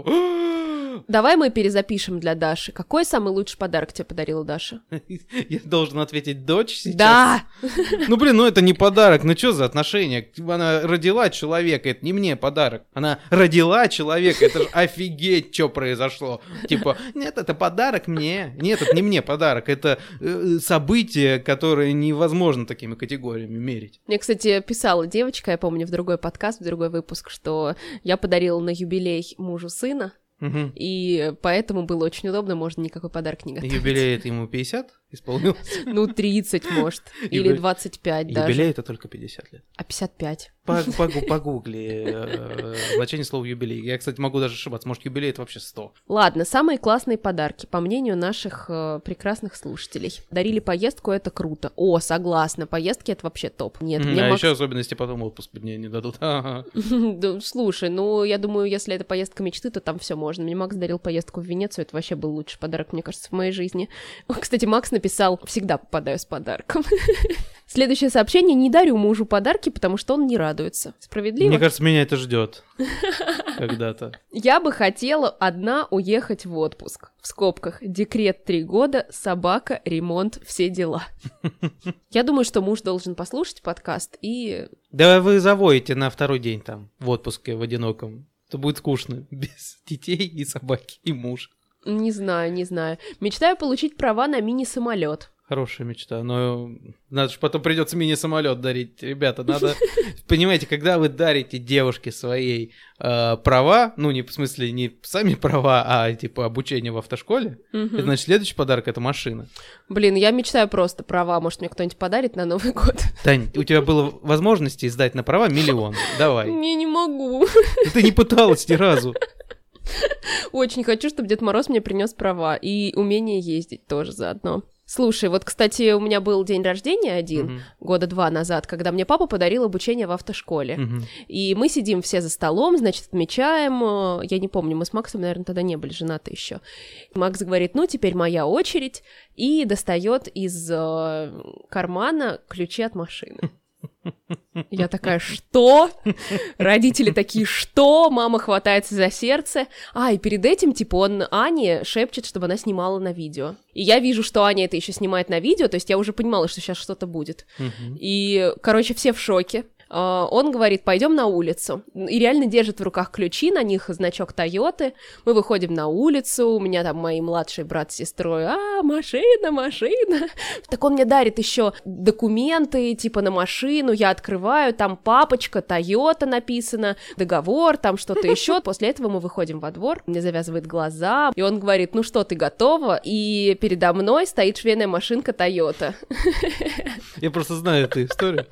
Давай мы перезапишем для Даши. Какой самый лучший подарок тебе подарила Даша? Я должен ответить дочь сейчас? Да! Ну, блин, ну это не подарок, ну что за отношения? Она родила человека, это не мне подарок. Она родила человека, это же офигеть, что произошло. Типа, нет, это подарок мне. Нет, это не мне подарок, это э, событие, которое невозможно такими категориями мерить. Мне, кстати, писала девочка, я помню, в другой подкаст, в другой выпуск, что я подарила на юбилей мужу сына, Угу. и поэтому было очень удобно, можно никакой подарок не готовить. Юбилей это ему пятьдесят исполнилось? Ну, тридцать, может, или Юбилей- двадцать пять даже. Юбилей это только пятьдесят лет. А пятьдесят пять. Пог- погу- Погугли э, значение слова юбилей. Я, кстати, могу даже ошибаться. Может, юбилей это вообще сто. Ладно, самые классные подарки, по мнению наших э, прекрасных слушателей. Дарили поездку, это круто. О, согласна, поездки это вообще топ. Нет, Мгм, мне а Макс- еще особенности потом отпуск мне не дадут. Ага. Да, слушай, ну, я думаю, если это поездка мечты, то там все можно. Мне Макс дарил поездку в Венецию, это вообще был лучший подарок, мне кажется, в моей жизни. О, кстати, Макс написал: всегда попадаю с подарком. Следующее сообщение: не дарю мужу подарки, потому что он не радуется. Справедливо? Мне кажется, меня это ждет когда-то. Я бы хотела одна уехать в отпуск. В скобках: декрет три года, собака, ремонт, все дела. Я думаю, что муж должен послушать подкаст и... Да вы завоете на второй день там, в отпуске, в одиноком. Это будет скучно. Без детей и собаки, и мужа. Не знаю, не знаю. Мечтаю получить права на мини-самолет. Хорошая мечта, но надо же потом придется мини-самолет дарить. Ребята, надо... Понимаете, когда вы дарите девушке своей э, права, ну, не в смысле не сами права, а типа обучение в автошколе, Мгм. это значит, следующий подарок — это машина. Блин, я мечтаю просто права. Может, мне кто-нибудь подарит на Новый год? Тань, у тебя было возможности сдать на права миллион. Давай. Я не могу. Да ты не пыталась ни разу. Очень хочу, чтобы Дед Мороз мне принес права и умение ездить тоже заодно. Слушай, вот, кстати, у меня был день рождения один, uh-huh. года два назад, когда мне папа подарил обучение в автошколе. Uh-huh. И мы сидим все за столом, значит, отмечаем. Я не помню, мы с Максом, наверное, тогда не были женаты еще. Макс говорит, ну, теперь моя очередь, и достает из э, кармана ключи от машины. Я такая, что? Родители такие, что? Мама хватается за сердце. А, и перед этим, типа, он Ане шепчет, чтобы она снимала на видео. И я вижу, что Аня это еще снимает на видео, то есть я уже понимала, что сейчас что-то будет. Uh-huh. И, короче, все в шоке. Он говорит, пойдем на улицу. И реально держит в руках ключи, на них значок Тойоты. Мы выходим на улицу, у меня там мои младший брат с сестрой. А, машина, машина. Так он мне дарит еще документы, типа на машину. Я открываю, там папочка, Тойота написано, договор, там что-то еще. После этого мы выходим во двор, мне завязывает глаза. И он говорит, ну что, ты готова? И передо мной стоит швейная машинка Тойота. Я просто знаю эту историю.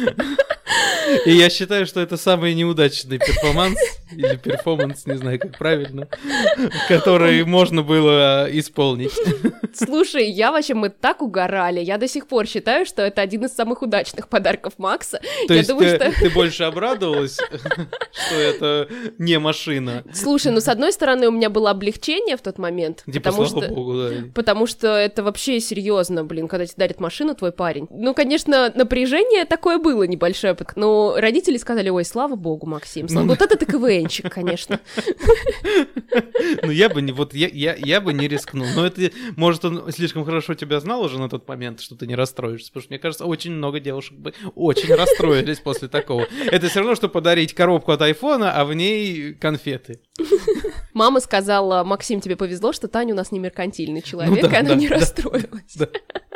И я считаю, что это самый неудачный перформанс, или перформанс, не знаю, как правильно, который можно было исполнить. Слушай, я вообще, мы так угорали, я до сих пор считаю, что это один из самых удачных подарков Макса. То я есть думаю, ты, что... ты больше обрадовалась, что это не машина? Слушай, ну, с одной стороны, у меня было облегчение в тот момент, типа, потому слава что... богу, да. Потому что это вообще серьезно, блин, когда тебе дарит машину твой парень. Ну, конечно, напряжение такое было небольшое, но родители сказали, ой, слава богу, Максим, слава... вот это ты КВНчик, конечно. Ну, я бы не, вот я, я, я бы не рискнул. Но это, может, он слишком хорошо тебя знал уже на тот момент, что ты не расстроишься. Потому что, мне кажется, очень много девушек бы очень расстроились после такого. Это все равно, что подарить коробку от айфона, а в ней конфеты. Мама сказала, Максим, тебе повезло, что Таня у нас не меркантильный человек, ну, да, и она да, не да, расстроилась. Да.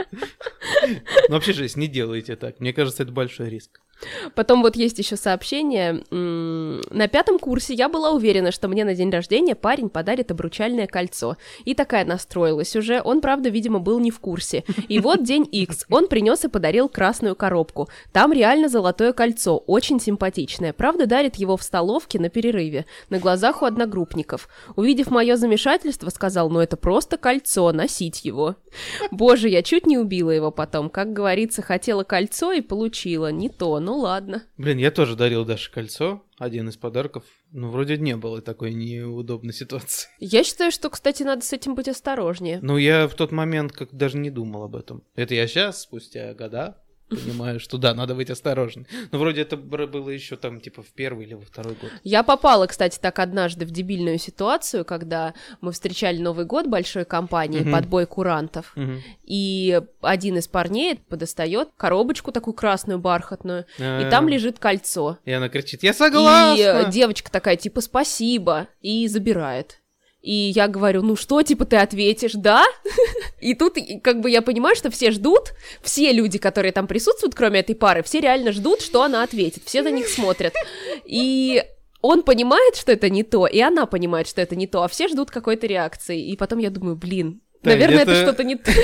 Ну, вообще же, не делайте так. Мне кажется, это большой риск. Потом вот есть еще сообщение. На пятом курсе я была уверена, что мне на день рождения парень подарит обручальное кольцо. И такая настроилась уже. Он, правда, видимо, был не в курсе. И вот день Икс. Он принес и подарил красную коробку. Там реально золотое кольцо, очень симпатичное. Правда, дарит его в столовке на перерыве, на глазах у одногруппников. Увидев мое замешательство, сказал, ну это просто кольцо, носить его. Боже, я чуть не убила его потом. Как говорится, хотела кольцо и получила. Не то, ну ладно. Блин, я тоже дарил Даше кольцо, один из подарков. Ну, вроде не было такой неудобной ситуации. Я считаю, что, кстати, надо с этим быть осторожнее. Ну, я в тот момент как даже не думал об этом. Это я сейчас, спустя года, понимаю, что да, надо быть осторожным. Но вроде это было еще там, типа, в первый или во второй год. Я попала, кстати, так однажды в дебильную ситуацию, когда мы встречали Новый год большой компанией, uh-huh. под бой курантов, uh-huh. и один из парней подостает коробочку такую красную, бархатную, uh-huh. и там лежит кольцо. И она кричит, я согласна! И девочка такая, типа, спасибо, и забирает. И я говорю, ну что, типа, ты ответишь, да? И тут, как бы, я понимаю, что все ждут, все люди, которые там присутствуют, кроме этой пары, все реально ждут, что она ответит, все на них смотрят. И он понимает, что это не то, и она понимает, что это не то, а все ждут какой-то реакции. И потом я думаю, блин, Тань, наверное, это... это что-то не то.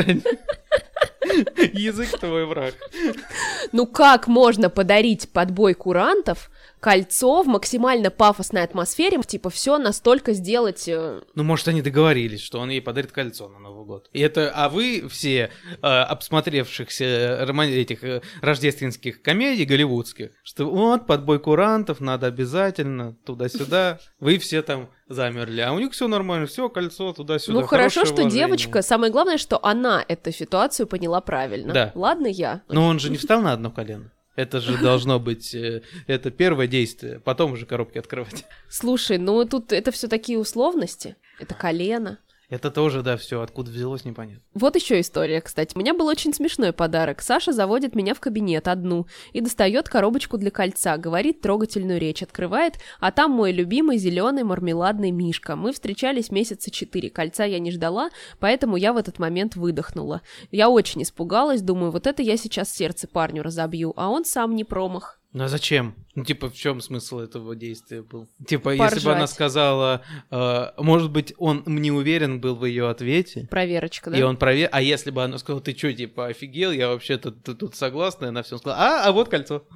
Язык твой враг. Ну как можно подарить под бой курантов кольцо в максимально пафосной атмосфере, типа все настолько сделать... Ну, может, они договорились, что он ей подарит кольцо на Новый год. И это, а вы все, э, обсмотревшихся роман... этих э, рождественских комедий голливудских, что вот, под бой курантов надо обязательно туда-сюда, вы все там замерли, а у них все нормально, все, кольцо туда-сюда. Ну, хорошо, что вложение. девочка, самое главное, что она эту ситуацию поняла правильно. Да. Ладно, я. Но он же не встал на одно колено. Это же должно быть, э, это первое действие, потом уже коробки открывать. Слушай, ну тут это все такие условности, это колено. Это тоже, да, все откуда взялось, непонятно. Вот еще история, кстати. У меня был очень смешной подарок. Саша заводит меня в кабинет одну и достает коробочку для кольца, говорит трогательную речь, открывает, а там мой любимый зеленый мармеладный мишка. Мы встречались месяца четыре, кольца я не ждала, поэтому я в этот момент выдохнула. Я очень испугалась, думаю, вот это я сейчас сердце парню разобью, а он сам не промах. Ну а зачем? Ну, типа, в чем смысл этого действия был? Типа, Поржать. если бы она сказала, э, может быть, он не уверен был в ее ответе. Проверочка, да? И он проверил. А если бы она сказала, ты что, типа, офигел, я вообще-то тут согласна, и она всем сказала, а, а вот кольцо.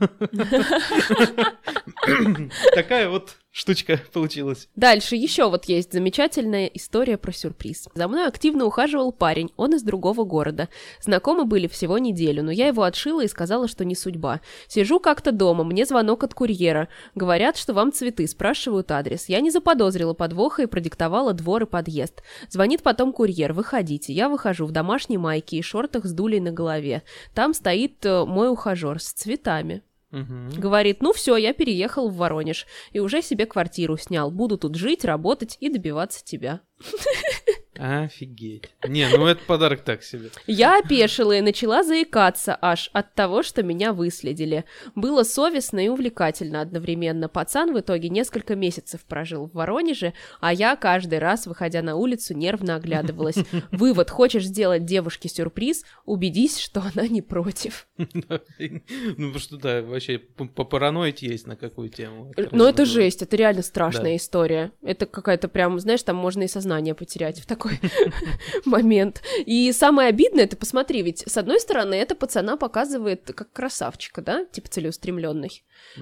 Такая вот штучка получилась. Дальше еще вот есть замечательная история про сюрприз. За мной активно ухаживал парень, он из другого города. Знакомы были всего неделю, но я его отшила и сказала, что не судьба. Сижу как-то дома, мне звонок от курьера. Говорят, что вам цветы, спрашивают адрес. Я не заподозрила подвоха и продиктовала двор и подъезд. Звонит потом курьер, выходите. Я выхожу в домашней майке и шортах с дулей на голове. Там стоит э, мой ухажер с цветами. Угу. Говорит, ну все, я переехал в Воронеж и уже себе квартиру снял. Буду тут жить, работать и добиваться тебя. Офигеть. Не, ну это подарок так себе. Я опешила и начала заикаться аж от того, что меня выследили. Было совестно и увлекательно одновременно. Пацан в итоге несколько месяцев прожил в Воронеже, а я каждый раз, выходя на улицу, нервно оглядывалась. Вывод: хочешь сделать девушке сюрприз, убедись, что она не против. Ну, потому что, да, вообще попараноить есть на какую тему. Ну, это жесть, это реально страшная история. Это какая-то прям, знаешь, там можно и сознание потерять в такой момент. И самое обидное, ты посмотри, ведь с одной стороны это пацана показывает как красавчика, да, типа целеустремленный.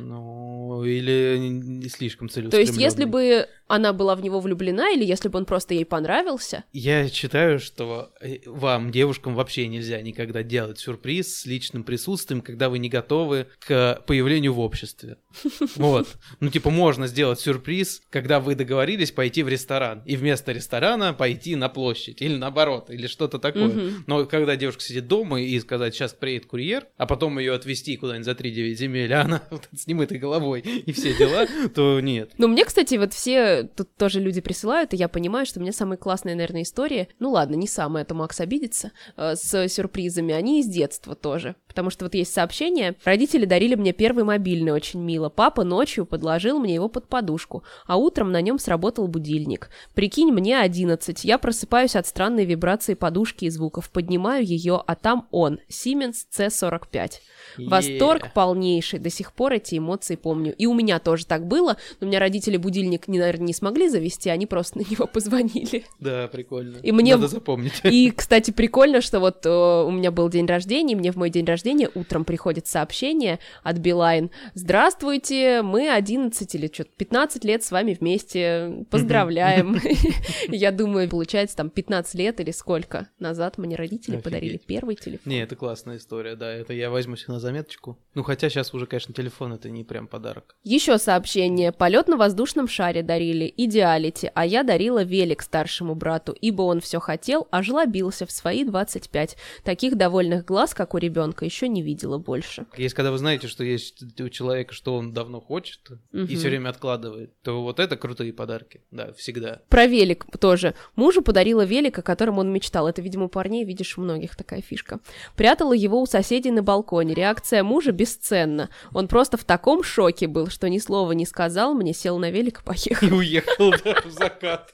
Ну, или не слишком целеустремленный. То есть если бы она была в него влюблена, или если бы он просто ей понравился? Я считаю, что вам, девушкам, вообще нельзя никогда делать сюрприз с личным присутствием, когда вы не готовы к появлению в обществе. Вот. Ну, типа, можно сделать сюрприз, когда вы договорились пойти в ресторан, и вместо ресторана пойти на площадь, или наоборот, или что-то такое. Угу. Но когда девушка сидит дома и сказать, сейчас приедет курьер, а потом ее отвезти куда-нибудь за три девять земель, а она вот с немытой головой и все дела, то нет. Ну, мне, кстати, вот все тут тоже люди присылают, и я понимаю, что у меня самые классные, наверное, истории, ну ладно, не самые, а то Макс обидится, э, с сюрпризами, они из детства тоже. Потому что вот есть сообщение, родители дарили мне первый мобильный, очень мило. Папа ночью подложил мне его под подушку, а утром на нем сработал будильник. Прикинь, мне одиннадцать, я просыпаюсь от странной вибрации подушки и звуков, поднимаю ее, а там он, Siemens си сорок пять. Восторг yeah. полнейший, до сих пор эти эмоции помню. И у меня тоже так было, но у меня родители будильник, наверное, не смогли завести, они просто на него позвонили. Да, прикольно. И мне... Надо запомнить. И, кстати, прикольно, что вот о, у меня был день рождения, и мне в мой день рождения утром приходит сообщение от Билайн. Здравствуйте, мы одиннадцать или что-то пятнадцать лет с вами вместе, поздравляем. Я думаю, получается, там пятнадцать лет или сколько назад мне родители подарили первый телефон. Не, это классная история, да, это я возьму себе на заметочку. Ну, хотя сейчас уже, конечно, телефон — это не прям подарок. Еще сообщение. Полет на воздушном шаре дарили, идеалити, а я дарила велик старшему брату, ибо он все хотел, а жлобился в свои двадцать пять. Таких довольных глаз, как у ребенка, еще не видела больше. Есть, когда вы знаете, что есть у человека, что он давно хочет, угу. и все время откладывает, то вот это крутые подарки, да, всегда. Про велик тоже. Мужу подарила велик, о котором он мечтал. Это, видимо, у парней, видишь, у многих такая фишка. Прятала его у соседей на балконе. Реакция мужа бесценна. Он просто в таком шоке был, что ни слова не сказал мне, сел на велик и поехал. И уехал, да, в закат.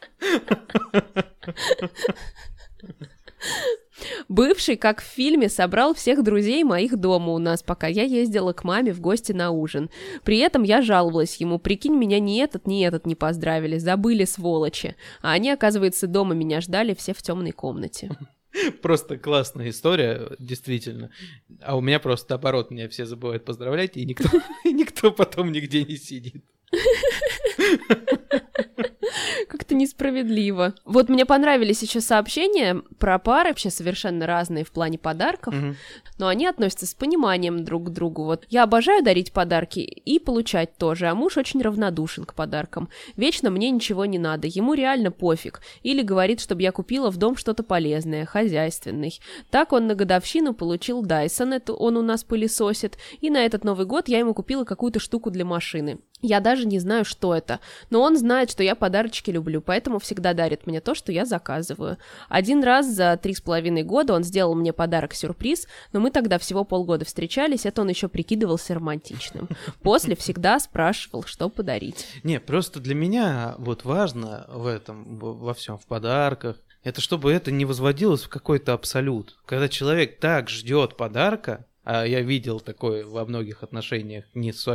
Бывший, как в фильме, собрал всех друзей моих дома у нас, пока я ездила к маме в гости на ужин. При этом я жаловалась ему: прикинь, меня ни этот, ни этот не поздравили, забыли, сволочи. А они, оказывается, дома меня ждали, все в темной комнате. Просто классная история, действительно. А у меня просто наоборот, меня все забывают поздравлять, и никто, и никто потом нигде не сидит. Как-то несправедливо. Вот мне понравились еще сообщения про пары, вообще совершенно разные в плане подарков, угу. но они относятся с пониманием друг к другу. Вот я обожаю дарить подарки и получать тоже, а муж очень равнодушен к подаркам. Вечно мне ничего не надо, ему реально пофиг. Или говорит, чтобы я купила в дом что-то полезное, хозяйственный. Так он на годовщину получил Dyson, это он у нас пылесосит, и на этот Новый год я ему купила какую-то штуку для машины. Я даже не знаю, что это, но он знает, что я подарочки люблю, поэтому всегда дарит мне то, что я заказываю. Один раз за три с половиной года он сделал мне подарок-сюрприз, но мы тогда всего полгода встречались, это он еще прикидывался романтичным. После всегда спрашивал, что подарить. Не, просто для меня вот важно в этом, во всем, в подарках, это чтобы это не возводилось в какой-то абсолют. Когда человек так ждет подарка, а я видел такое во многих отношениях, не своих,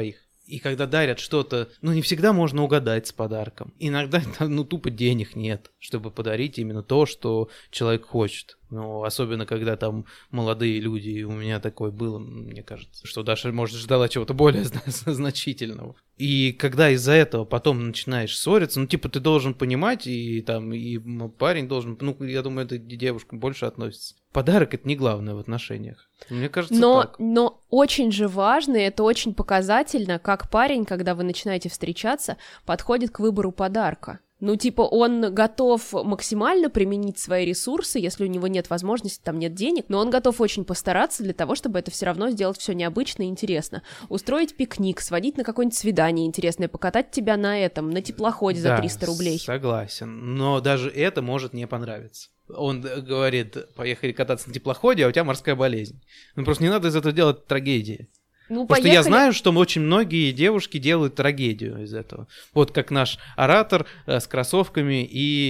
И когда дарят что-то, ну, не всегда можно угадать с подарком. Иногда, ну, тупо денег нет, чтобы подарить именно то, что человек хочет. Ну, особенно, когда там молодые люди, и у меня такое было, мне кажется, что Даша, может, ждала чего-то более значительного. И когда из-за этого потом начинаешь ссориться, ну, типа, ты должен понимать, и там, и парень должен, ну, я думаю, это к девушкам больше относится. Подарок — это не главное в отношениях. Мне кажется, но, так. Но очень же важно, и это очень показательно, как парень, когда вы начинаете встречаться, подходит к выбору подарка. Ну, типа, он готов максимально применить свои ресурсы, если у него нет возможности, там нет денег, но он готов очень постараться для того, чтобы это все равно сделать все необычно и интересно. Устроить пикник, сводить на какое-нибудь свидание интересное, покатать тебя на этом, на теплоходе Да, за триста рублей. Согласен, но даже это может не понравиться. Он говорит, поехали кататься на теплоходе, а у тебя морская болезнь. Ну, просто не надо из этого делать трагедии. Ну, Потому поехали. что я знаю, что очень многие девушки делают трагедию из этого. Вот как наш оратор э, с кроссовками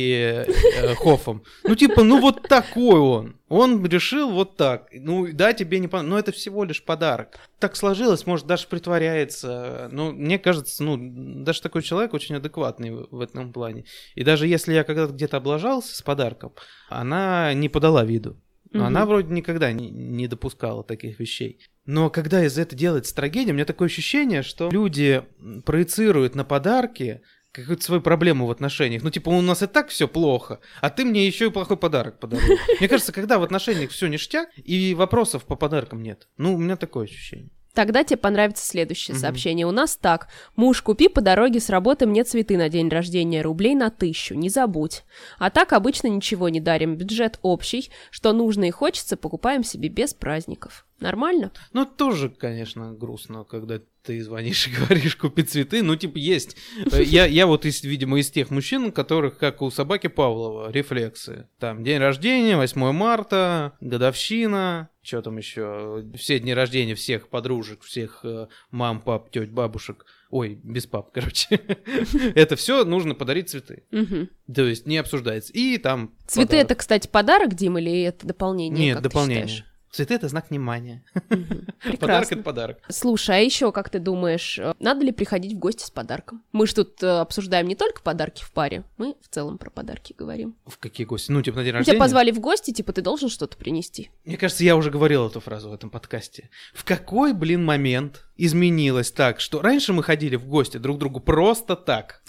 и э, хофом. Ну, типа, ну вот такой он. Он решил вот так. Ну, да, тебе не понравилось. Но это всего лишь подарок. Так сложилось, может, даже притворяется. Ну, мне кажется, ну, даже такой человек очень адекватный в, в этом плане. И даже если я когда-то где-то облажался с подарком, она не подала виду. Но Мгм. она вроде никогда не, не допускала таких вещей. Но когда из этого делается трагедия, у меня такое ощущение, что люди проецируют на подарки какую-то свою проблему в отношениях. Ну, типа, у нас и так все плохо, а ты мне еще и плохой подарок подарил. Мне кажется, когда в отношениях все ништяк, и вопросов по подаркам нет. Ну, у меня такое ощущение. Тогда тебе понравится следующее Мгм. сообщение. У нас так. Муж, купи по дороге с работы мне цветы на день рождения, рублей на тысячу, не забудь. А так обычно ничего не дарим, бюджет общий, что нужно и хочется, покупаем себе без праздников. Нормально? Ну, тоже, конечно, грустно, когда ты звонишь и говоришь, купи цветы. Ну, типа, есть. Я, я вот, из, видимо, из тех мужчин, у которых, как у собаки Павлова, рефлексы. Там день рождения, восьмое марта, годовщина, что там еще, все дни рождения всех подружек, всех э, мам, пап, теть, бабушек. Ой, без пап, короче. Это все нужно подарить цветы. Мгм. То есть не обсуждается. И там Цветы подарок. это, кстати, подарок, Дим, или это дополнение? Нет, как ты дополнение. считаешь? Цветы — это знак внимания. Мгм. Подарок — Прекрасно. это подарок. Слушай, а еще, как ты думаешь, э, надо ли приходить в гости с подарком? Мы же тут э, обсуждаем не только подарки в паре, мы в целом про подарки говорим. В какие гости? Ну, типа на день Ну, рождения? тебя позвали в гости, типа, ты должен что-то принести. Мне кажется, я уже говорил эту фразу в этом подкасте. В какой, блин, момент изменилось так, что раньше мы ходили в гости друг к другу просто так.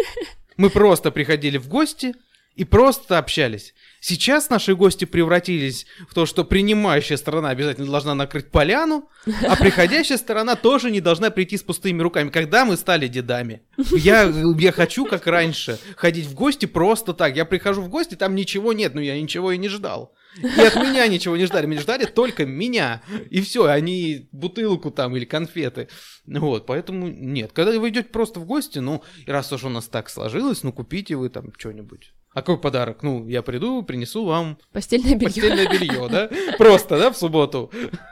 Мы просто приходили в гости и просто общались. Сейчас наши гости превратились в то, что принимающая сторона обязательно должна накрыть поляну, а приходящая сторона тоже не должна прийти с пустыми руками. Когда мы стали дедами? Я, я хочу, как раньше, ходить в гости просто так. Я прихожу в гости, там ничего нет, но я ничего и не ждал. И от меня ничего не ждали. Меня ждали только меня. И все, они бутылку там или конфеты. Вот, поэтому нет. Когда вы идете просто в гости, ну, и раз уж у нас так сложилось, ну, купите вы там что-нибудь. А какой подарок? Ну, я приду, принесу вам Постельное белье. постельное белье, да? Просто, да, в субботу?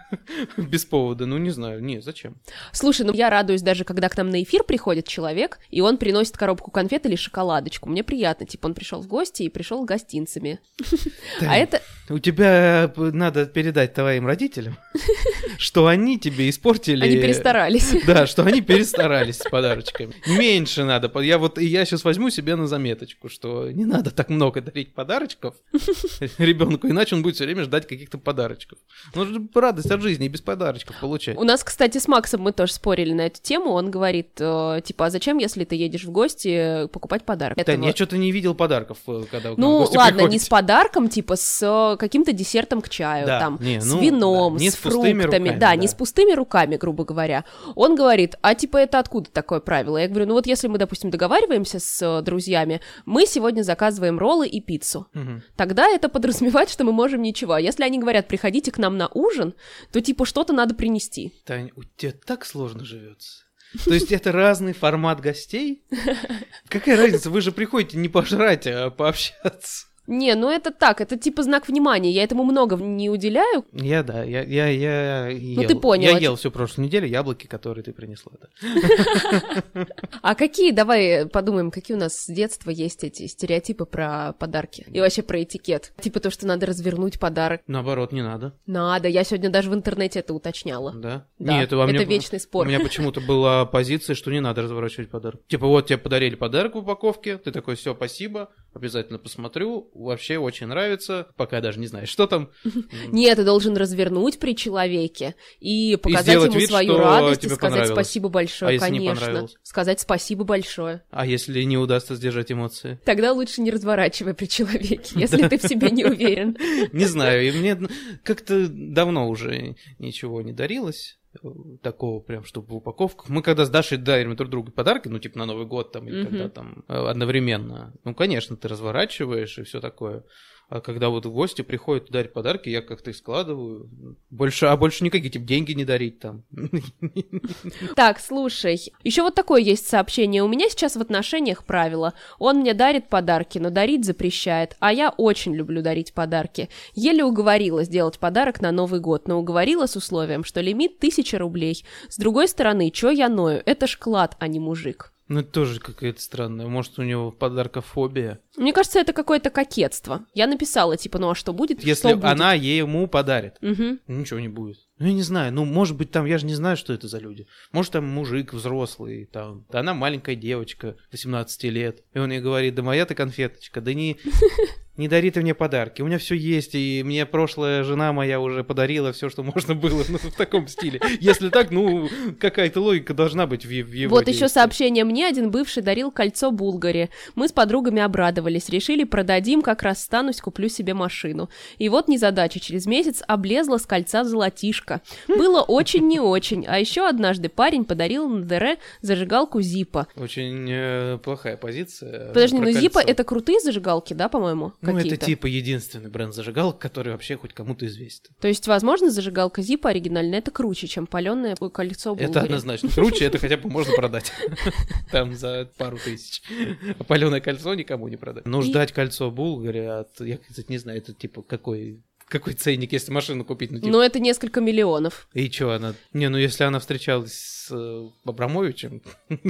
Без повода, ну, не знаю. Не, зачем? Слушай, ну я радуюсь даже, когда к нам на эфир приходит человек, и он приносит коробку конфет или шоколадочку. Мне приятно, типа он пришел в гости и пришел гостинцами. А это... У тебя надо передать твоим родителям, что они тебе испортили... Они перестарались. Да, что они перестарались с подарочками. Меньше надо. Я вот, и я сейчас возьму себе на заметочку, что не надо так много дарить подарочков ребенку, иначе он будет все время ждать каких-то подарочков. Нужно радость от жизни и без подарочков получать. У нас, кстати, с Максом мы тоже спорили на эту тему. Он говорит, э, типа, а зачем, если ты едешь в гости, покупать подарок? Да, Этого- я что-то не видел подарков, э, когда вы к нам в Ну, гости ладно, не приходите. с подарком, типа с э, каким-то десертом к чаю, Да, там, не, с ну, вином, да, не с с пустыми фруктами. руками, да, да. не с пустыми руками, грубо говоря. Он говорит, а типа это откуда такое правило? Я говорю, ну вот если мы, допустим, договариваемся с э, друзьями, мы сегодня заказываем роллы и пиццу. Мгм. Тогда это подразумевает, что мы можем ничего. А если они говорят, приходите к нам на ужин, то типа что-то надо принести. Тань, у тебя так сложно живется. То есть это разный формат гостей? Какая разница? Вы же приходите не пожрать, а пообщаться. Не, ну это так, это типа знак внимания, я этому много не уделяю. Я, да, я, я, я ел. Ну ты понял. Я а ел ч- всю прошлую неделю яблоки, которые ты принесла, да. А какие, давай подумаем, какие у нас с детства есть эти стереотипы про подарки и вообще про этикет? Типа то, что надо развернуть подарок. Наоборот, не надо. Надо, я сегодня даже в интернете это уточняла. Да? Да, Нет, а это мне- вечный спор. У меня почему-то была позиция, что не надо разворачивать подарок. Типа, вот тебе подарили подарок в упаковке, ты такой, все, спасибо, обязательно посмотрю, вообще очень нравится, пока даже не знаешь, что там. Нет, ты должен развернуть при человеке и показать сделать ему вид, свою что радость и тебе сказать понравилось. спасибо большое, А если не конечно. понравилось? Сказать спасибо большое. А если не удастся сдержать эмоции? Тогда лучше не разворачивай при человеке, если ты в себе не уверен. Не знаю, и мне как-то давно уже ничего не дарилось. Такого прям, чтобы в упаковках. Мы когда с Дашей дарим друг другу подарки, ну, типа на Новый год там, или Мгм. когда там э, одновременно, ну, конечно, ты разворачиваешь и все такое. А когда вот в гости приходят дарить подарки, я как-то их складываю. Больше, а больше никакие, типа, деньги не дарить там. Так, слушай, еще вот такое есть сообщение. У меня сейчас в отношениях правило. Он мне дарит подарки, но дарить запрещает. А я очень люблю дарить подарки. Еле уговорила сделать подарок на Новый год, но уговорила с условием, что лимит тысяча рублей. С другой стороны, чё я ною? Это ж клад, а не мужик. Ну, это тоже какая-то странная. Может, у него подаркофобия. Мне кажется, это какое-то кокетство. Я написала, типа, ну а что будет? Если что будет? она ему подарит, Мгм. ничего не будет. Ну, я не знаю, ну, может быть, там, я же не знаю, что это за люди. Может, там мужик взрослый, там, да она маленькая девочка, восемнадцати лет. И он ей говорит, да моя ты конфеточка, да не, не дари ты мне подарки, у меня все есть, и мне прошлая жена моя уже подарила все, что можно было, ну, в таком стиле. Если так, ну, какая-то логика должна быть в, е- в его Вот еще действии. сообщение мне. Один бывший дарил кольцо Булгари. Мы с подругами обрадовались. Решили, продадим, как расстанусь, куплю себе машину. И вот незадача. Через месяц облезла с кольца золотишко. Было очень не очень. А еще однажды парень подарил на ДР зажигалку Зипа. Очень э, плохая позиция. Подожди, про ну Зипа кольцо. это крутые зажигалки, да, по-моему? Ну, это какие-то? типа единственный бренд зажигалок, который вообще хоть кому-то известен. То есть, возможно, зажигалка Зипа оригинальная, это круче, чем паленое кольцо Булгари. Это однозначно круче, это хотя бы можно продать. Там за пару тысяч. А паленое кольцо никому не продать. Но ждать кольцо Булгари от... Я, кстати, не знаю, это типа какой... Какой ценник, если машину купить? Ну, типа... Но это несколько миллионов. И что она... Не, ну если она встречалась с э, Абрамовичем,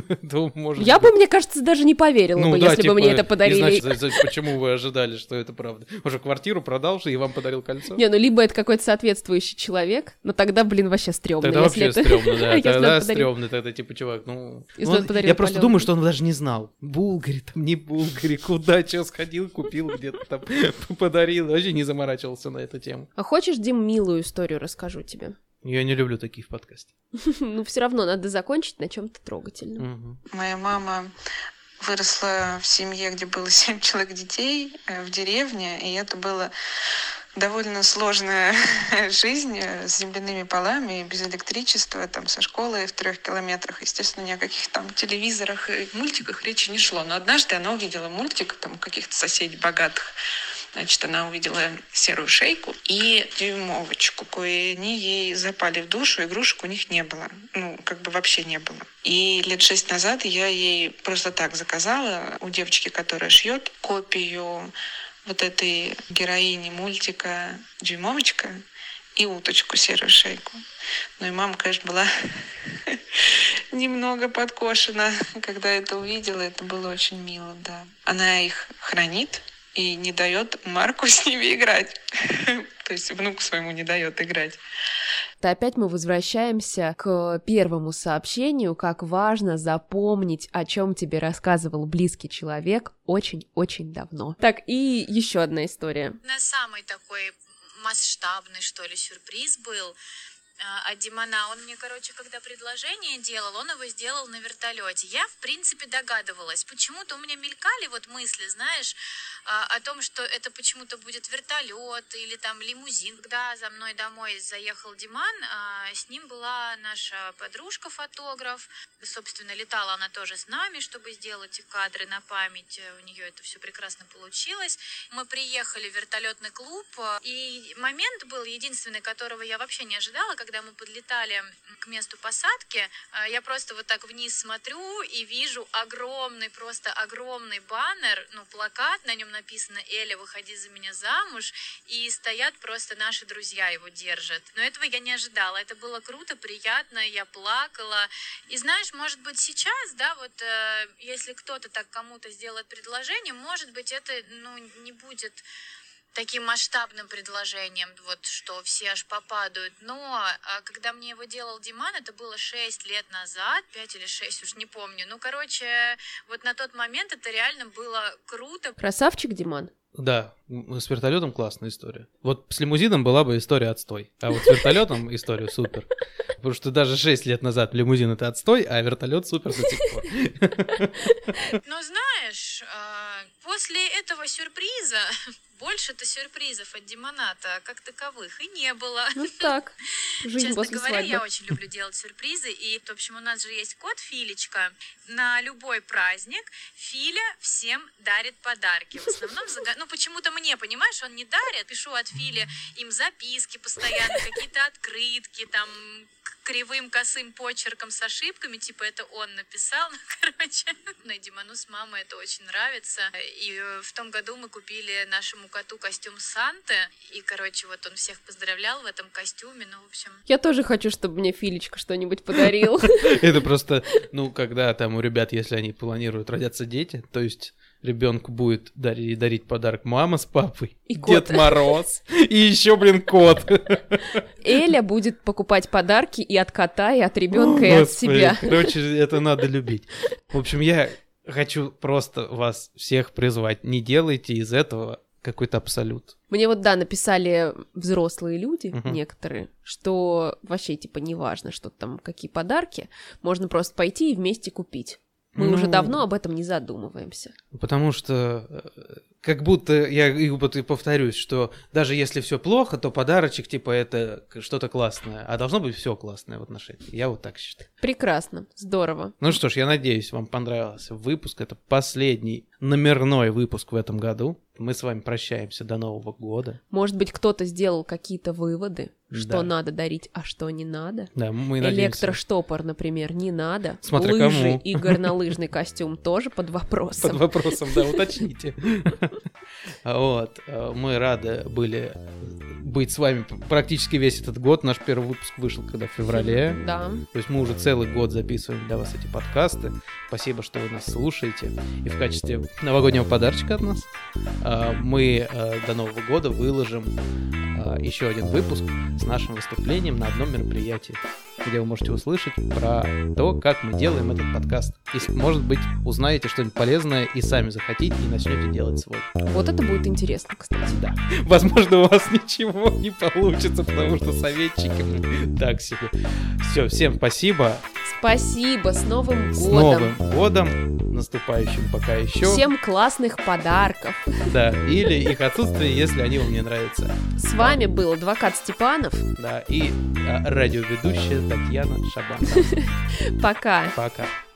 то может Я быть... бы, мне кажется, даже не поверила Ну бы, да, если типа, бы мне это и подарили. значит, за- за- почему вы ожидали, что это правда? Уже квартиру продал же и вам подарил кольцо? Не, ну либо это какой-то соответствующий человек, но тогда, блин, вообще стрёмно. Тогда если вообще это- стрёмно, да. если он Тогда подарил. стрёмно, тогда типа, чувак, ну... Если он- он подарил Я просто палёнку. думаю, что он даже не знал. Булгари, там не Булгари, куда, чё сходил, купил где-то там, подарил. Вообще не заморачивался на эту тему. А хочешь, Дим, милую историю расскажу тебе? Я не люблю такие в подкасте. Ну, все равно надо закончить на чем-то трогательном. Мгм. Моя мама выросла в семье, где было семь человек детей, э, в деревне, и это было довольно сложная жизнь э, с земляными полами, без электричества, там, со школой в трех километрах. Естественно, ни о каких там телевизорах и мультиках речи не шло. Но однажды она увидела мультик там, у каких-то соседей богатых. Значит, она увидела серую шейку и дюймовочку, кое они ей запали в душу, игрушек у них не было. Ну, как бы вообще не было. И лет шесть назад я ей просто так заказала у девочки, которая шьет, копию вот этой героини мультика «Дюймовочка» и уточку серую шейку. Ну и мама, конечно, была немного подкошена, когда это увидела. Это было очень мило, да. Она их хранит и не дает Марку с ними играть. То есть внуку своему не дает играть. Да, опять мы возвращаемся к первому сообщению, как важно запомнить, о чем тебе рассказывал близкий человек очень-очень давно. Так, и еще одна история. На самый такой масштабный, что ли, сюрприз был а, от Димана. Он мне, короче, когда предложение делал, он его сделал на вертолете. Я, в принципе, догадывалась. Почему-то у меня мелькали вот мысли, знаешь, а, о том, что это почему-то будет вертолет или там лимузин. Когда за мной домой заехал Диман, а, с ним была наша подружка-фотограф. Собственно, летала она тоже с нами, чтобы сделать кадры на память. У нее это все прекрасно получилось. Мы приехали в вертолетный клуб, и момент был единственный, которого я вообще не ожидала, когда когда мы подлетали к месту посадки, я просто вот так вниз смотрю и вижу огромный, просто огромный баннер, ну, плакат, на нем написано «Эля, выходи за меня замуж», и стоят просто наши друзья его держат. Но этого я не ожидала, это было круто, приятно, я плакала. И знаешь, может быть, сейчас, да, вот э, если кто-то так кому-то сделает предложение, может быть, это, ну, не будет таким масштабным предложением, вот, что все аж попадают. Но а, когда мне его делал Диман, это было шесть лет назад, пять или шесть, уж не помню. Ну, короче, вот на тот момент это реально было круто. Красавчик Диман. Да, с вертолетом классная история. Вот с лимузином была бы история отстой, а вот с вертолетом история супер. Потому что даже шесть лет назад лимузин — это отстой, а вертолет супер до сих пор. Но знаешь, после этого сюрприза больше-то сюрпризов от Димоната как таковых и не было. Ну так, жизнь Честно после говоря, свадьбы. я очень люблю делать сюрпризы. И, в общем, у нас же есть кот Филечка. На любой праздник Филя всем дарит подарки. В основном, зага... ну, почему-то мне, понимаешь, он не дарит. Пишу от Фили им записки постоянно, какие-то открытки, там, кривым косым почерком с ошибками, типа это он написал, ну, короче. Ну, и Диману с мамой это очень нравится. И в том году мы купили нашему коту костюм Санты, и, короче, вот он всех поздравлял в этом костюме, ну, в общем... Я тоже хочу, чтобы мне Филечка что-нибудь подарил. Это просто, ну, когда там у ребят, если они планируют родятся дети, то есть ребенку будет дарить, дарить подарок мама с папой, И Дед кот. Мороз, и еще, блин, кот. Эля будет покупать подарки и от кота, и от ребенка, и от Господи, себя. короче, это надо любить. В общем, я хочу просто вас всех призвать, не делайте из этого какой-то абсолют. Мне вот, да, написали взрослые люди, Мгм. некоторые, что вообще, типа, неважно, что там, какие подарки, можно просто пойти и вместе купить. Мы Ну, уже давно об этом не задумываемся. Потому что э, как будто, я и вот и повторюсь, что даже если все плохо, то подарочек, типа, это что-то классное. А должно быть все классное в отношениях. Я вот так считаю. Прекрасно, здорово. Ну что ж, я надеюсь, вам понравился выпуск. Это последний номерной выпуск в этом году. Мы с вами прощаемся до Нового года. Может быть, кто-то сделал какие-то выводы, что Да. надо дарить, а что не надо. Да, мы надеемся. Электроштопор, например, не надо. Смотря Лыжи кому. и горнолыжный костюм тоже под вопросом. Под вопросом, да, уточните. Вот, э, мы рады были быть с вами практически весь этот год. Наш первый выпуск вышел когда в феврале. Да. То есть мы уже целый год записываем для вас эти подкасты. Спасибо, что вы нас слушаете. И в качестве новогоднего подарочка от нас э, мы э, до Нового года выложим э, еще один выпуск с нашим выступлением на одном мероприятии, где вы можете услышать про то, как мы делаем этот подкаст. И, может быть, узнаете что-нибудь полезное и сами захотите и начнете делать свой. Вот это будет интересно, кстати. Да. Возможно, у вас ничего не получится, потому что советчики, блин, так себе. Все, всем спасибо. Спасибо, с Новым С годом. Новым годом. Наступающим пока еще. Всем классных подарков. Да, или их отсутствие, если они вам не нравятся. С вами был адвокат Степанов. Да, и а, радиоведущая Татьяна Шабанова. Пока. Пока.